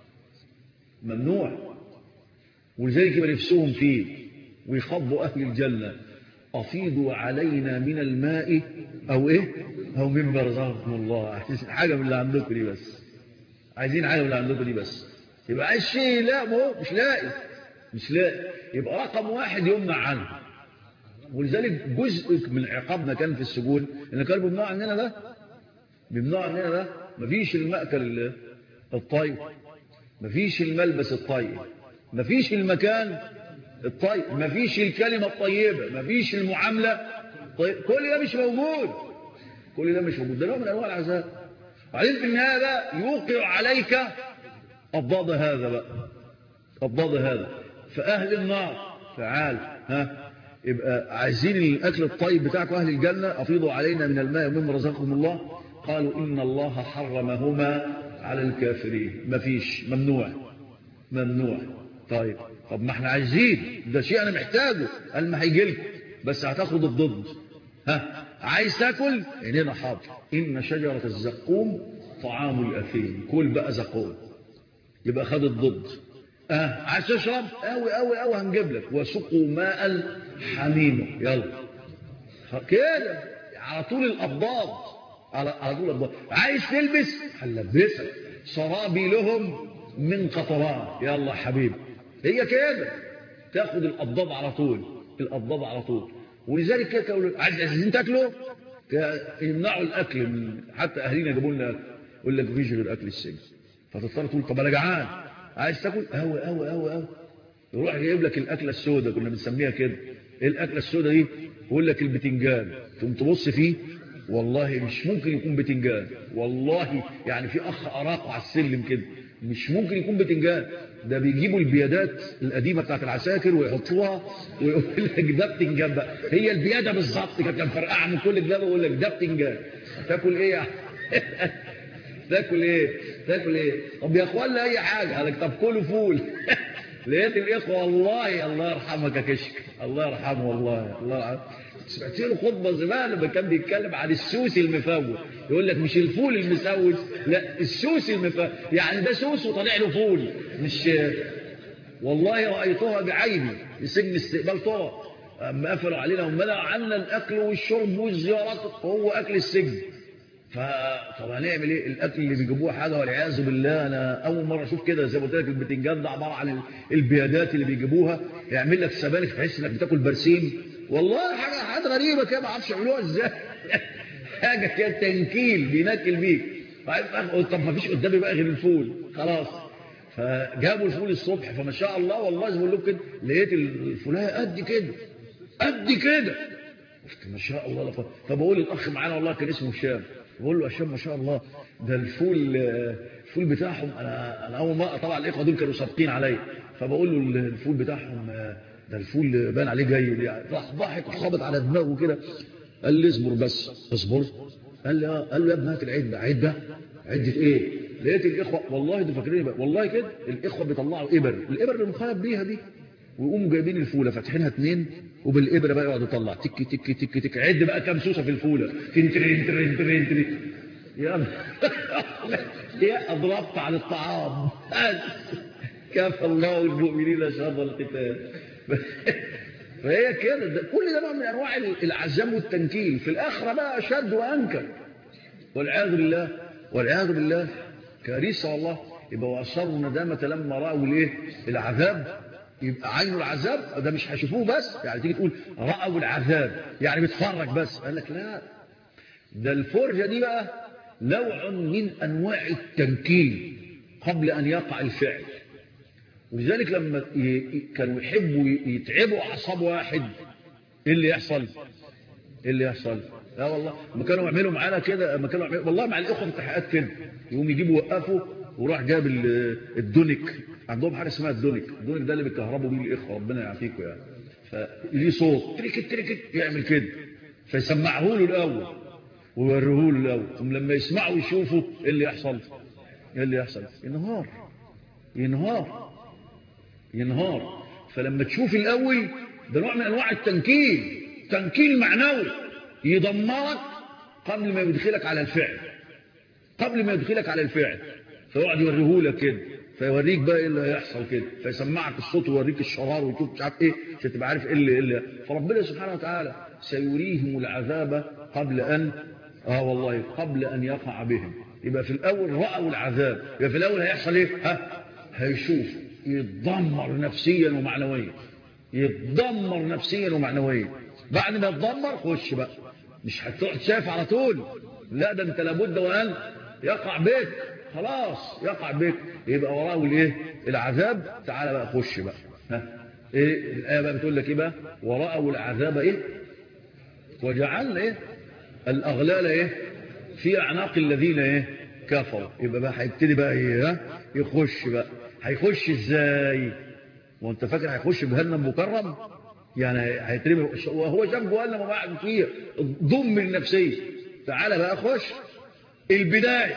ممنوع. ولذلك يبقى نفسهم فيه ويخضوا أهل الجنة: أفيضوا علينا من الماء أو إيه أو مما رزقكم الله. عايزين حاجة من اللي عندكم دي بس، عايزين حاجة من اللي عندكم دي بس. يبقى عايز شيء لا ما هو مش لاقي مش لاقي يبقى رقم واحد يمنع عنه. ولذلك جزء من عقابنا كان في السجون إن كانوا بيمنعوا عننا ده بيمنعوا عننا ده مفيش المأكل الطيب، مفيش الملبس الطيب، مفيش المكان الطيب، مفيش الكلمة الطيبة، مفيش المعاملة الطيبة. كل ده مش موجود كل ده مش موجود. ده نوع من أنواع العذاب. وبعدين في النهاية بقى يوقع عليك أضداد هذا بقى أضداد هذا. فأهل النار تعال ها يبقى عايزين الأكل الطيب بتاعكم أهل الجنة: أفيضوا علينا من الماء ومما رزقكم الله. قالوا إن الله حرمهما على الكافرين. مفيش، ممنوع ممنوع. طيب طب ما احنا عايزين ده شيء أنا محتاجه. قال ما هيجي لكم بس هتاخد الضد. ها عايز تاكل عينينا حاضر. إن شجرة الزقوم طعام الأثيم. كل بقى زقوم. يبقى خد الضد. اه عايز تشرب قوي قوي قوي هنجيب لك: وسقوا ماء حميما. يلا كده على طول الأضداد على على طول الأضداد. عايز تلبس هنلبسك سرابي لهم من قطران. يلا حبيبي هي كده تاخد الأضداد على طول الأضداد على طول. ولذلك كده عايزين تاكلوا يمنعوا الأكل من حتى أهلنا جابوا لنا يقول لك فيش غير أكل السجن. فتضطر تقول طب أنا جعان عايز تاكل قوي قوي قوي قوي. يروح يجيب لك الأكلة السوداء كنا بنسميها كده. ايه الأكلة السوداء دي؟ يقول لك البتنجان. تقوم تبص فيه والله مش ممكن يكون بتنجان. والله يعني في أخ أراقه على السلم كده مش ممكن يكون بتنجان. ده بيجيبوا البيادات القديمة بتاعت العساكر ويحطوها ويقول لك ده بتنجان بقى. هي البيادة بالظبط كانت مفرقعة من كل الجبل ويقول لك ده بتنجان. تاكل ايه يعني؟ تاكل ايه تاكل ايه طب يا اخوانا اي حاجه. قال لك طب كلوا فول. لقيت الاخوه والله الله يرحمك يا كشك الله يرحمه والله الله يرحمه. سمعت له خطبه زمان لما كان بيتكلم عن السوس المفوت. يقول لك مش الفول المسوس لا السوس المفوت. يعني ده سوس وطلع له فول. مش والله رايتها بعيني في سجن استقبال طرق اما قفلوا علينا ومنعوا عنا الاكل والشرب والزيارات. هو اكل السجن. فطب هنعمل ايه؟ الاكل اللي بيجيبوه حاجه والعياذ بالله. انا اول مره اشوف كده زي ما قلت لك البتنجان ده عباره عن البيادات اللي بيجيبوها يعمل لك سبانخ تحس انك بتاكل برسيم. والله حاجه حاجات غريبه كده ما اعرفش يعملوها ازاي. حاجه كده تنكيل بينكل بيك. طب ما فيش قدامي بقى غير الفول خلاص. فجابوا الفول الصبح فما شاء الله والله زي ما بقول لكم كده لقيت الفولايه قد كده قد كده قلت ما شاء الله لفضل. فبقول الاخ معانا والله كان اسمه هشام بقول له هشام ما شاء الله ده الفول الفول بتاعهم انا انا اول ما طبعا الاخوه دول كانوا سابقين عليا فبقول له الفول بتاعهم ده الفول بان عليه جيد يعني. راح ضحك وخبط على دماغه كده قال لي اصبر بس اصبر. قال لي اه قال له يا ابني هات العده عده عده ايه؟ لقيت الاخوه والله ده فاكرين والله كده الاخوه بيطلعوا ابر الابر اللي مخيط بيها دي ويقوموا جايبين الفوله فاتحينها اتنين وبالابره بقى يقعدوا يطلع تك تك تك تك عد بقى كام سوسه في الفوله تنترين ترين ترين ترين يا يا اضربت على الطعام. كفى الله المؤمنين شر القتال. فهي كده كل ده نوع من انواع العزم والتنكيل. في الاخره بقى اشد وانكر والعياذ بالله والعياذ بالله كارثه والله. يبقى واصروا ندامه لما راوا الايه العذاب. يبقى عينوا العذاب ده مش هيشوفوه بس يعني تيجي تقول راوا العذاب يعني بيتفرج بس. قال لك لا ده الفرجه دي بقى نوع من انواع التنكيل قبل ان يقع الفعل. ولذلك لما كانوا يحبوا يتعبوا اعصاب واحد ايه اللي يحصل؟ ايه اللي يحصل؟ لا والله ما كانوا يعملوا معانا كده ما كانوا يعملوا والله مع الاخوه في التحقيقات كده يقوم يجيبوا يوقفوا وراح جاب الدونك. عندهم حاجه اسمها الدونك. الدونك ده اللي بيكهربوا بيه الاخوه ربنا يعافيكم يعني. فليه صوت تريكت تريكت يعمل كده فيسمعه له الاول ويوريه له الاول ثم لما يسمعوا ويشوفوا ايه اللي يحصل؟ ايه اللي يحصل؟ ينهار ينهار ينهار. فلما تشوف الاول ده نوع من انواع التنكيل تنكيل معنوي يدمرك قبل ما يدخلك على الفعل قبل ما يدخلك على الفعل. فيقعد يوريهولك كده فيوريك بقى ايه اللي هيحصل كده فيسمعك الصوت ويوريك الشرار ويشوف مش عارف ايه عشان تبقى عارف ايه اللي ايه. فربنا سبحانه وتعالى سيريهم العذاب قبل ان اه والله قبل ان يقع بهم. يبقى في الاول راوا العذاب يبقى في الاول هيحصل ايه؟ ها هيشوف يتدمر نفسيا ومعنويا يتدمر نفسيا ومعنويا. بعد ما يتدمر خش بقى مش هتقعد شايف على طول لا ده انت لابد وان يقع بك خلاص يقع بك. يبقى وراه الايه العذاب. تعالى بقى خش بقى ها ايه الايه بقى بتقول لك ايه بقى وراه العذاب ايه وجعلنا ايه الاغلال ايه في اعناق الذين ايه كفروا. يبقى بقى هيبتدي بقى ايه يخش بقى. هيخش ازاي وانت فاكر هيخش جهنم مكرم يعني هيترمي وهو شاف جهنم وقاعد فيها ضم النفسيه. تعالى بقى خش البدايه.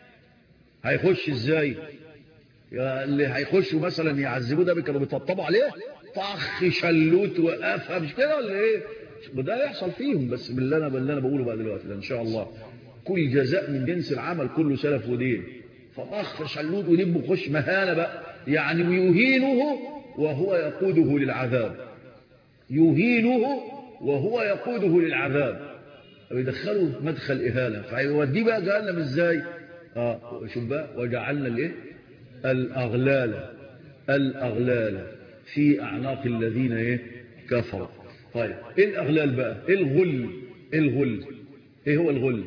هيخش ازاي؟ اللي هيخشوا مثلا يعذبوه ده كانوا بيطبطبوا عليه طخ شلوت وقفها مش كده ولا ايه؟ ده يحصل فيهم بس باللي انا باللي انا بقوله بقى دلوقتي ان شاء الله كل جزاء من جنس العمل كله سلف ودين. فطخ شلوت ودب وخش مهانه بقى يعني ويهينه وهو يقوده للعذاب. يهينه وهو يقوده للعذاب ويدخله مدخل اهانه. فيوديه بقى جهنم ازاي؟ اه شوف بقى وجعلنا الايه الاغلال الاغلال في اعناق الذين ايه كفروا. طيب ايه الاغلال بقى؟ ايه الغل؟ ايه الغل؟ ايه هو الغل؟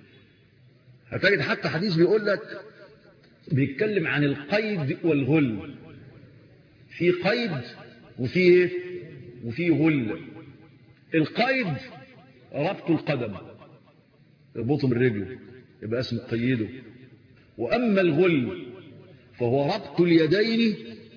هتجد حتى حديث بيقول لك بيتكلم عن القيد والغل. في قيد وفي ايه وفي غل. القيد ربط القدم يربطه من رجله يبقى اسمه قيده. واما الغل فهو ربط اليدين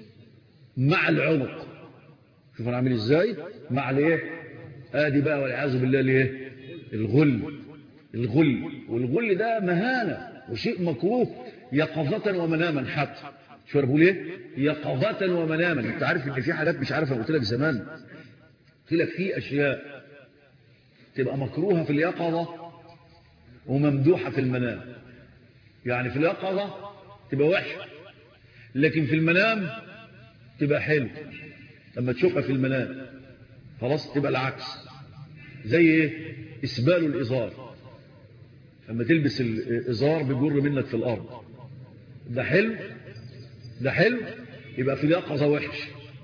مع العنق. شوف انا عامل ازاي مع الايه ادي بقى والعياذ بالله الايه الغل. الغل والغل ده مهانه وشيء مكروه يقظه ومناما. حتى شو بقول ايه يقظه ومناما. انت عارف ان في حاجات مش عارف انا قلت لك زمان قلت لك في اشياء تبقى مكروهه في اليقظه وممدوحه في المنام. يعني في اليقظه تبقى وحشه لكن في المنام تبقى حلو. لما تشوفها في المنام خلاص تبقى العكس. زي ايه اسبال الازار. لما تلبس الازار بيجر منك في الارض ده حلو ده حلو. يبقى في اليقظه وحش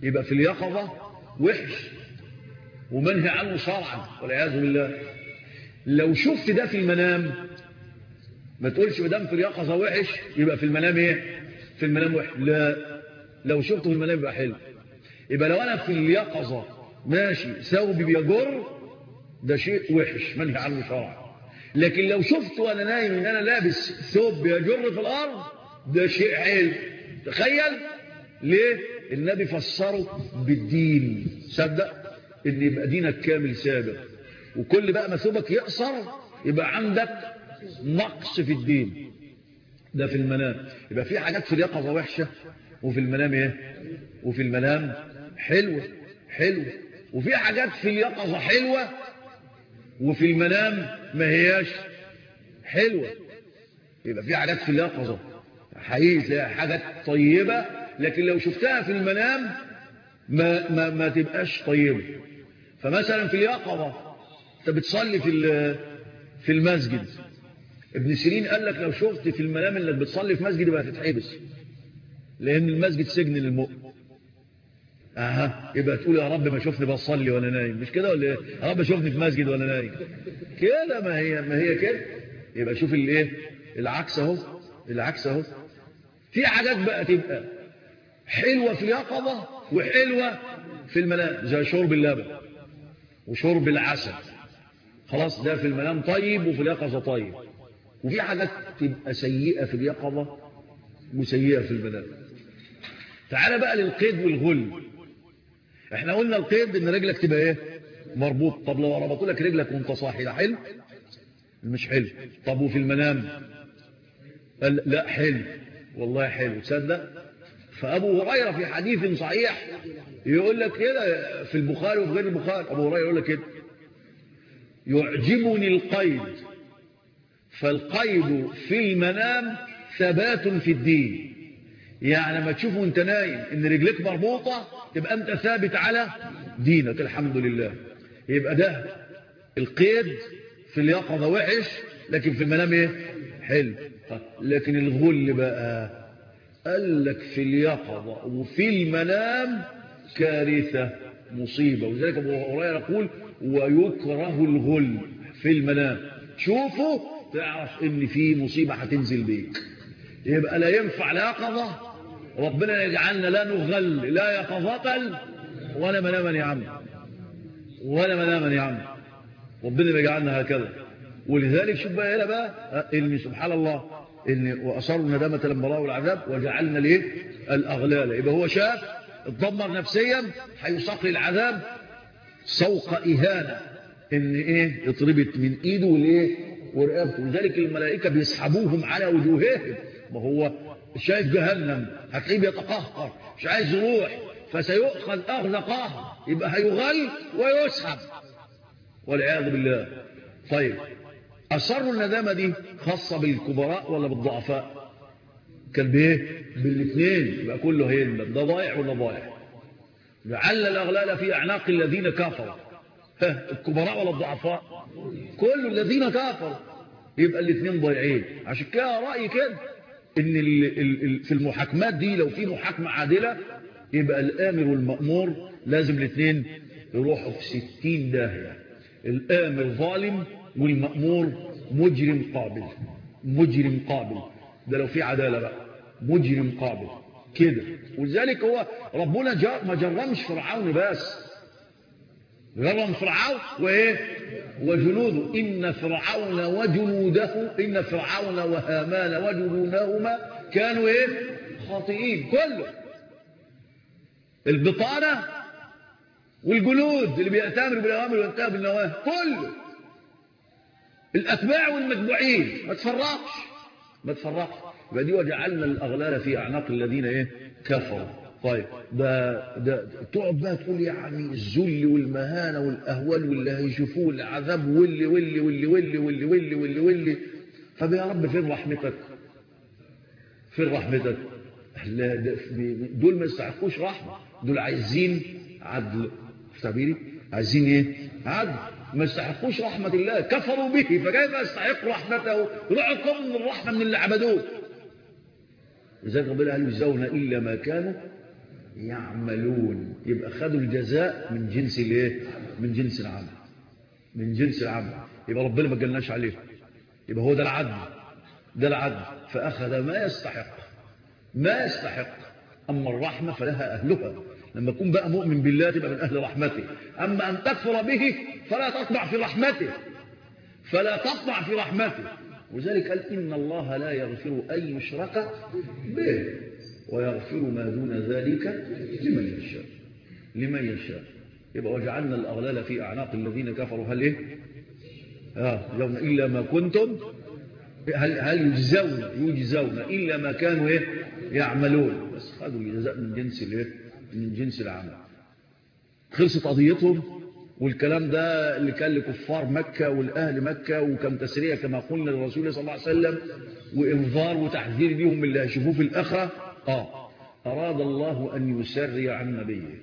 يبقى في اليقظة وحش ومنهي عنه شرعا والعياذ بالله. لو شفت ده في المنام ما تقولش ما دام في اليقظة وحش يبقى في المنام ايه؟ في المنام وحش. لا، لو شفته في المنام يبقى حلو. يبقى لو انا في اليقظة ماشي ثوبي بيجر ده شيء وحش منهي عنه شرعا. لكن لو شفت وانا نايم ان انا لابس ثوب بيجر في الارض ده شيء حلو. تخيل ليه النبي فسره بالدين. صدق ان يبقى دينك كامل سابق، وكل بقى ما ثوبك يقصر يبقى عندك نقص في الدين. ده في المنام. يبقى في حاجات في اليقظة وحشة وفي المنام ايه؟ وفي المنام حلوة حلوة. وفي حاجات في اليقظة حلوة وفي المنام ما هياش حلوة. يبقى في حاجات في اليقظة حقيقة حاجات طيبة، لكن لو شفتها في المنام ما, ما, ما تبقاش طيبة. فمثلا في اليقظة انت بتصلي في في المسجد، ابن سيرين قال لك لو شفت في المنام انك بتصلي في مسجد يبقى هتتحبس، لان المسجد سجن للمؤمن. اها يبقى تقول يا رب ما شوفني بصلي وانا نايم، مش كده ولا ايه؟ يا رب شوفني في مسجد وانا نايم كده. ما هي ما هي كده. يبقى شوف الايه العكس اهو، العكس اهو. في حاجات بقى تبقى حلوه في اليقظه وحلوه في المنام، زي شرب اللبن وشرب العسل. خلاص ده في المنام طيب وفي اليقظه طيب. وفي حاجات تبقى سيئه في اليقظه وسيئه في المنام. تعال بقى للقيد والغل. احنا قلنا القيد ان رجلك تبقى ايه؟ مربوط. طب لو ربطوا لك رجلك وانت صاحي ده حلو؟ مش حلو. طب وفي المنام؟ قال لا حلو، والله حلو. تصدق فابو هريره في حديث صحيح يقول لك كده في البخاري وفي غير البخاري، ابو هريره يقول لك كده: يعجبني القيد، فالقيد في المنام ثبات في الدين. يعني لما تشوفه وانت نايم ان رجلك مربوطه تبقى انت ثابت على دينك الحمد لله. يبقى ده القيد في اليقظه وحش، لكن في المنام ايه؟ حلو. لكن الغل بقى قال لك في اليقظه وفي المنام كارثه مصيبه. وذلك ابو هريره يقول: ويكره الغل في المنام. شوفوا تعرف ان في مصيبه هتنزل بيك. يبقى لا ينفع لا يقظه، ربنا يجعلنا لا نغل لا يقظه ولا مناما يا عم، ولا مناما يا عم. ربنا يجعلنا هكذا. ولذلك شوف بقى هنا بقى ان سبحان الله ان واصروا الندامه لما راوا العذاب وجعلنا ليه الاغلال. يبقى هو شاف اتدمر نفسيا هيساق العذاب سوق اهانه ان ايه يطربت من ايده والايه ورقبته. ولذلك الملائكه بيسحبوهم على وجوههم. ما هو شايف جهنم هتلاقيه بيتقهقر مش عايز يروح، فسيؤخذ اخذ قهر، يبقى هيغل ويسحب والعياذ بالله. طيب اصروا الندامه دي خاصه بالكبراء ولا بالضعفاء؟ كان بايه؟ بالاثنين. يبقى كله هيندم، ده ضايع ولا ضايع. لعل الاغلال في اعناق الذين كفروا. الكبراء ولا الضعفاء؟ كل الذين كفروا. يبقى الاثنين ضايعين. عشان كده رايي كده ان ال ال في المحاكمات دي لو في محاكمه عادله يبقى الامر والمامور لازم الاثنين يروحوا في ستين داهيه. الامر ظالم والمامور مجرم قابل. مجرم قابل ده لو في عداله بقى، مجرم قابل كده. ولذلك هو ربنا جر ما جرمش فرعون بس، جرم فرعون وايه وجنوده. ان فرعون وجنوده ان فرعون وهامان وجنودهما كانوا ايه خاطئين. كله البطانه والجنود اللي بيأتمر بالاوامر وينتهي بالنواهي، كله الاتباع والمتبوعين. ما تفرقش ما تفرقش. يبقى دي وجعلنا الاغلال في اعناق الذين ايه كفروا. طيب ده ده تقعد بقى تقول يعني الذل والمهانه والاهوال واللي هيشوفوه العذاب واللي واللي واللي واللي واللي واللي واللي واللي. طب يا رب فين رحمتك؟ فين رحمتك؟ دول ما يستحقوش رحمه، دول عايزين عدل. تعبيري عايزين ايه؟ عدل. ما يستحقوش رحمه الله، كفروا به فكيف يستحق رحمته؟ يروحوا يطلبوا من الرحمه من اللي عبدوه. لذلك ربنا قال يجزون الا ما كانوا يعملون. يبقى خدوا الجزاء من جنس الايه؟ من جنس العمل، من جنس العمل. يبقى ربنا ما قالناش عليه، يبقى هو ده العدل، ده العدل. فأخذ ما يستحق، ما يستحق. أما الرحمة فلها أهلها، لما تكون بقى مؤمن بالله تبقى من أهل رحمته. أما أن تكفر به فلا تطمع في رحمته، فلا تطمع في رحمته. وذلك قال إن الله لا يغفر أن يشرك به ويغفر ما دون ذلك لمن يشاء، لمن يشاء. يبقى وجعلنا الأغلال في أعناق الذين كفروا هل إيه؟ آه يوم إلا ما كنتم هل, هل يجزون يجزون إلا ما كانوا إيه؟ يعملون. بس خدوا الجزاء من جنس الإيه؟ من جنس العمل. خلصت قضيتهم. والكلام ده اللي كان لكفار مكة والأهل مكة، وكم تسرية كما قلنا للرسول صلى الله عليه وسلم، وإنذار وتحذير بهم من اللي هيشوفوه في الآخرة. آه أراد الله أن يسري عن نبيه،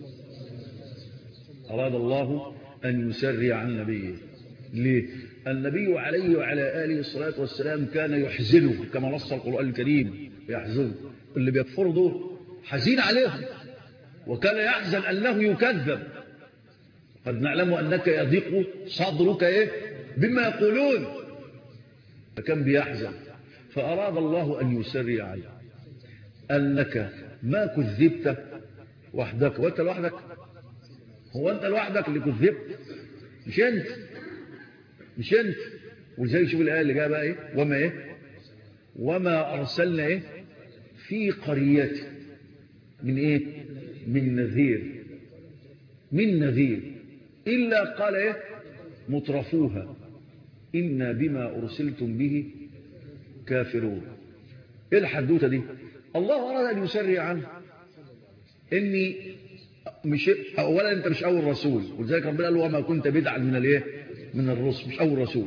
أراد الله أن يسري عن نبيه. ليه؟ النبي عليه وعلى آله الصلاة والسلام كان يحزنه كما نص القرآن الكريم، يحزنه. اللي بيكفروا دول حزين عليهم، وكان يحزن أنه يكذب. قد نعلم أنك يضيق صدرك إيه؟ بما يقولون، فكان بيحزن. فأراد الله أن يسري عنه أنك ما كذبت وحدك. وأنت لوحدك؟ هو أنت لوحدك اللي كذبت؟ مش أنت، مش أنت. وزي شوف الآية اللي جاء بقى إيه؟ وما إيه؟ وما أرسلنا إيه؟ في قرية من إيه؟ من نذير، من نذير إلا قال إيه؟ مترفوها إنا بما أرسلتم به كافرون. إيه الحدوتة دي؟ الله أراد أن يسري عنه إني مش أولا أنت مش أول رسول، ولذلك ربنا قال وما كنت بدعا من الإيه؟ من الرسل، مش أول رسول.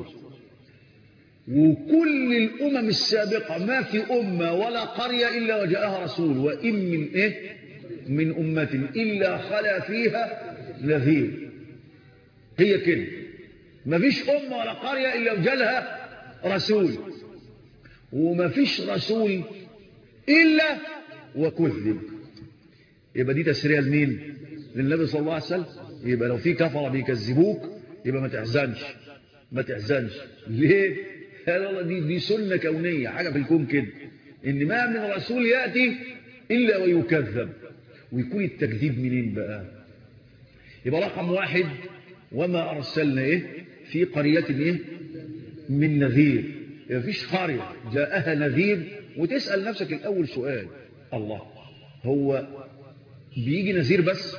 وكل الأمم السابقة ما في أمة ولا قرية إلا وجاءها رسول، وإن من إيه؟ من أمة إلا خلا فيها نذير. هي كده، ما فيش أمة ولا قرية إلا وجالها رسول، وما فيش رسول إلا وكذب. يبقى دي تسرية لمين؟ للنبي صلى الله عليه وسلم. يبقى لو في كفر بيكذبوك يبقى ما تحزنش، ما تحزنش. ليه؟ قال الله دي, دي سنة كونية، حاجة في الكون كده، إن ما من رسول يأتي إلا ويكذب. ويكون التكذيب منين بقى؟ يبقى رقم واحد وما أرسلنا إيه؟ في قرية إيه؟ من نذير. يبقى فيش قرية جاءها نذير. وتسأل نفسك الأول سؤال، الله هو بيجي نذير بس؟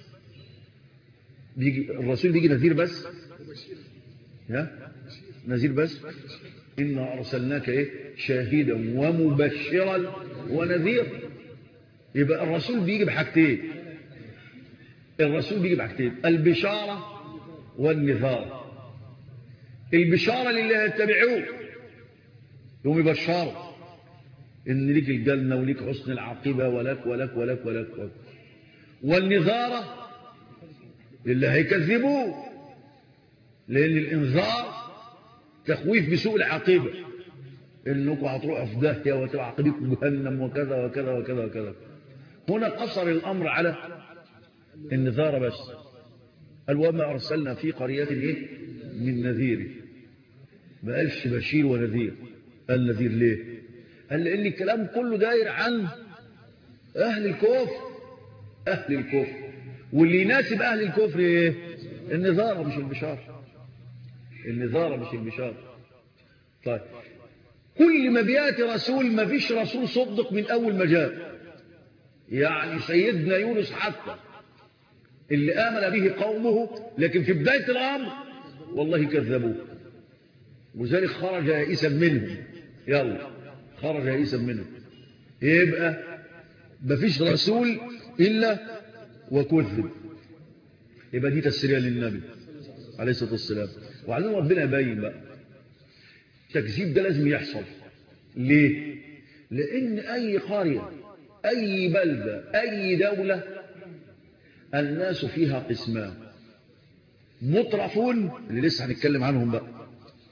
بيجي الرسول بيجي نذير بس؟ ها؟ نذير بس؟ إنا أرسلناك إيه؟ شاهدا ومبشرا ونذير. يبقى الرسول بيجي بحاجتين، الرسول بيجي بحاجتين، البشارة والنذار. البشارة للي يتبعوه يوم يبشروا إن ليك الجنة وليك حسن العاقبة ولك ولك ولك ولك, ولك. والنذارة للي هيكذبوه، لأن الإنذار تخويف بسوء العاقبة، إنكم هتروحوا في داهية وتبقى عاقبتكم جهنم وكذا وكذا وكذا وكذا. هنا قصر الأمر على النذارة بس. قال وما أرسلنا في قرية إيه؟ من نذير. ما قالش بشير ونذير. قال نذير ليه؟ قال لأن الكلام كله داير عن أهل الكفر، أهل الكفر. واللي يناسب أهل الكفر إيه؟ النذارة مش البشارة، النذارة مش البشارة. طيب كل ما بيأتي رسول ما فيش رسول صدق من أول ما جاء. يعني سيدنا يونس حتى اللي آمن به قومه، لكن في بداية الأمر والله كذبوه، وذلك خرج يائسا منهم. يلا خرج يائسا منهم. يبقى ما فيش رسول إلا وكذب. يبقى دي تسرية للنبي عليه الصلاة والسلام. وعلى ربنا يبين بقى التكذيب ده لازم يحصل. ليه؟ لأن أي قرية أي بلدة أي دولة الناس فيها قسمان، مترفون اللي لسه هنتكلم عنهم بقى،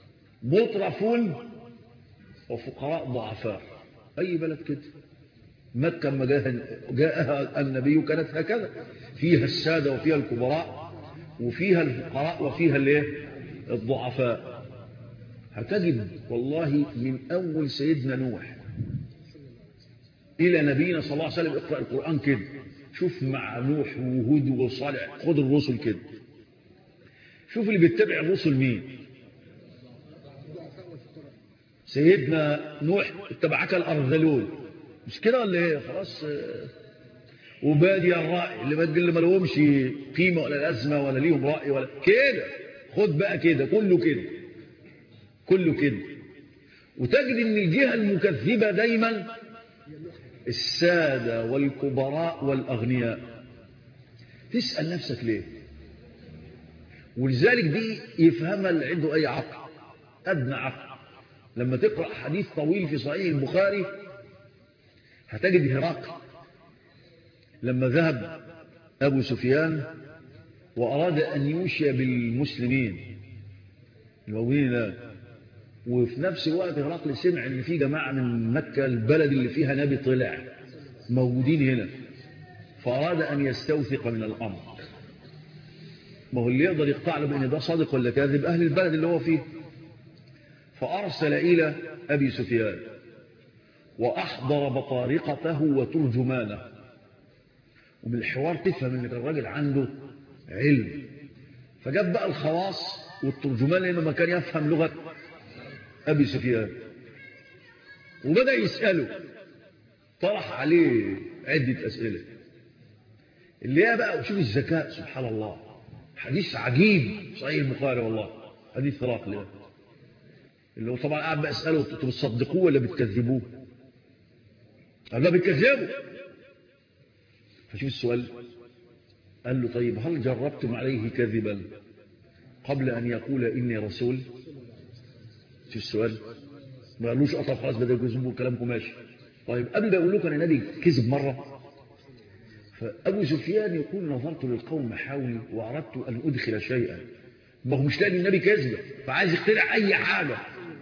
مترفون وفقراء ضعفاء. أي بلد كده مكة لما جاءها النبي كانت هكذا، فيها السادة وفيها الكبراء وفيها الفقراء وفيها الايه الضعفاء. هتجد والله من أول سيدنا نوح إلى نبينا صلى الله عليه وسلم اقرأ القرآن كده، شوف مع نوح وهود وصالح، خد الرسل كده، شوف اللي بيتبع الرسل مين. سيدنا نوح اتبعك الأرذلون، مش كده ولا ايه؟ خلاص. وبادي الرأي اللي ما لهمش قيمة ولا لازمة ولا ليهم رأي ولا كده، خد بقى كده كله كده كله كده. وتجد ان الجهة المكذبة دايما السادة والكبراء والأغنياء. تسأل نفسك ليه؟ ولذلك دي يفهمها اللي عنده أي عقل، أدنى عقل. لما تقرأ حديث طويل في صحيح البخاري هتجد هرقل لما ذهب أبو سفيان وأراد أن يوشي بالمسلمين الموجودين، وفي نفس الوقت هرقل سمع أن في جماعة من مكة البلد اللي فيها نبي طلع موجودين هنا، فأراد أن يستوثق من الأمر. ما هو اللي يقدر يقطع له بأن ده صادق ولا كاذب أهل البلد اللي هو فيه. فأرسل إلى أبي سفيان وأحضر بطارقته وترجمانه، ومن الحوار تفهم أن الراجل عنده علم. فجاب بقى الخواص والترجمان لأنه ما كان يفهم لغة أبي سفيان، وبدأ يسأله، طرح عليه عدة أسئلة اللي هي بقى، وشوف الذكاء سبحان الله. حديث عجيب صحيح البخاري والله، حديث هرقل اللي هو طبعا قاعد بأسأله انتوا بتصدقوه ولا بتكذبوه؟ قال لا بتكذبوا. فشوف السؤال، قال له طيب هل جربتم عليه كذبا قبل أن يقول إني رسول؟ شوف السؤال، ما قالوش أطلع خلاص بدأ يكذبوا كلامكم ماشي. طيب قبل ما يقول لكم أنا نبي كذب مرة؟ فأبو سفيان يقول نظرت للقوم حولي وأردت أن أدخل شيئا، ما هو مش لاقي النبي كذبه فعايز يخترع أي حاجة،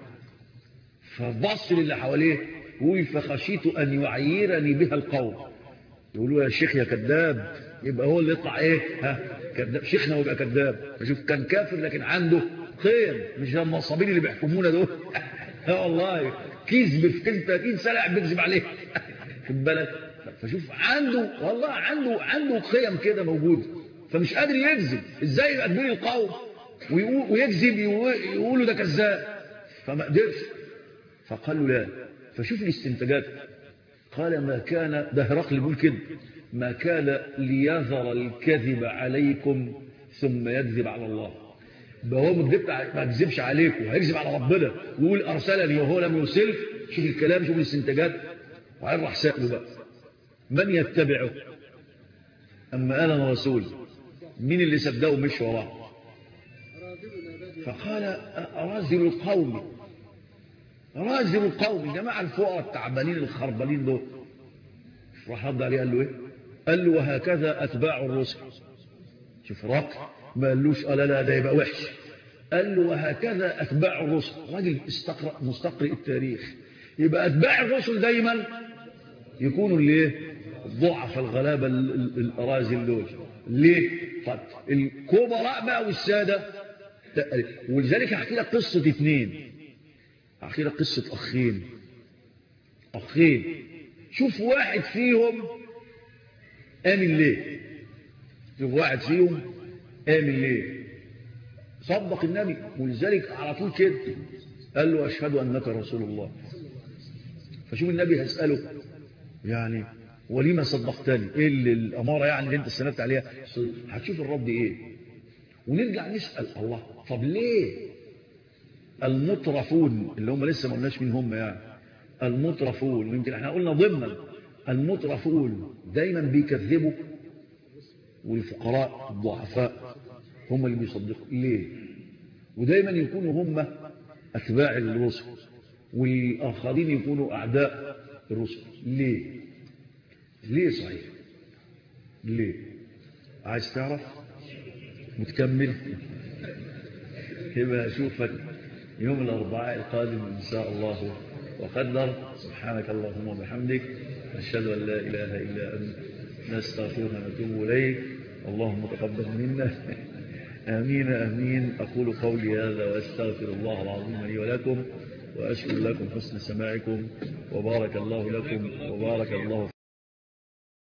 فبص للي حواليه يقول فخشيت أن يعيرني بها القوم، يقولوا يا شيخ يا كذاب، يبقى هو اللي يطلع ايه ها كذاب، شيخنا ويبقى كذاب. فشوف كان كافر لكن عنده خير، مش النصابين اللي بيحكمونا دول. ها والله كذب في كذب ثلاثين سنه قاعد بيكذب عليه في البلد. فشوف عنده والله عنده عنده قيم كده موجوده، فمش قادر يكذب. ازاي يبقى كبير القوم ويكذب يقولوا ده كذاب؟ فما قدرش، فقالوا لا. فشوف الاستنتاجات، قال ما كان، ده هرقل بيقول كده، ما كان ليظهر الكذب عليكم ثم يكذب على الله. ده هو ما يكذبش عليكم، هيكذب على ربنا ويقول ارسلني وهو لم يرسل. شوف الكلام، شوف الاستنتاجات. وعين راح سأله بقى من يتبعه اما قال انا رسول، مين اللي صدقه مش وراه؟ فقال اراذل القوم، راذل القوم، الجماعه الفقراء التعبانين الخربانين دول. راح رد عليه قال له ايه؟ قال له وهكذا اتباع الرسل. شوف رق ما قالوش اه لا لا ده يبقى وحش، قال له وهكذا اتباع الرسل. راجل استقرأ مستقرئ التاريخ، يبقى اتباع الرسل دايما يكونوا الايه؟ الضعف الغلابه الاراذل دول. ليه؟ طب الكبراء بقى والساده. ولذلك هحكي لك قصه اثنين، هحكي لك قصه اخين اخين شوف واحد فيهم آمن ليه، شوف واحد فيهم آمن ليه، صدق النبي. ولذلك على طول كده قال له أشهد أنك رسول الله. فشوف النبي هيسأله يعني ولما صدقتني، ايه اللي الأمارة يعني اللي انت استندت عليها؟ هتشوف الرد ايه. ونرجع نسأل الله طب ليه المطرفون اللي هم لسه ما قلناش مين هم يعني المطرفون، ويمكن احنا قلنا ضمنا المطرفون دايما بيكذبوا والفقراء الضعفاء هم اللي بيصدقوا ليه؟ ودايما يكونوا هم اتباع الرسل والاخرين يكونوا اعداء الرسل ليه؟ ليه صحيح؟ ليه؟ عايز تعرف؟ متكمل؟ يبقى اشوفك يوم الاربعاء القادم ان شاء الله وقدر. سبحانك اللهم وبحمدك نشهد أن لا إله إلا أنت نستغفرك ونتوب إليك. اللهم تقبل منا. آمين آمين. أقول قولي هذا وأستغفر الله العظيم لي ولكم، وأشكر لكم حسن سماعكم، وبارك الله لكم وبارك الله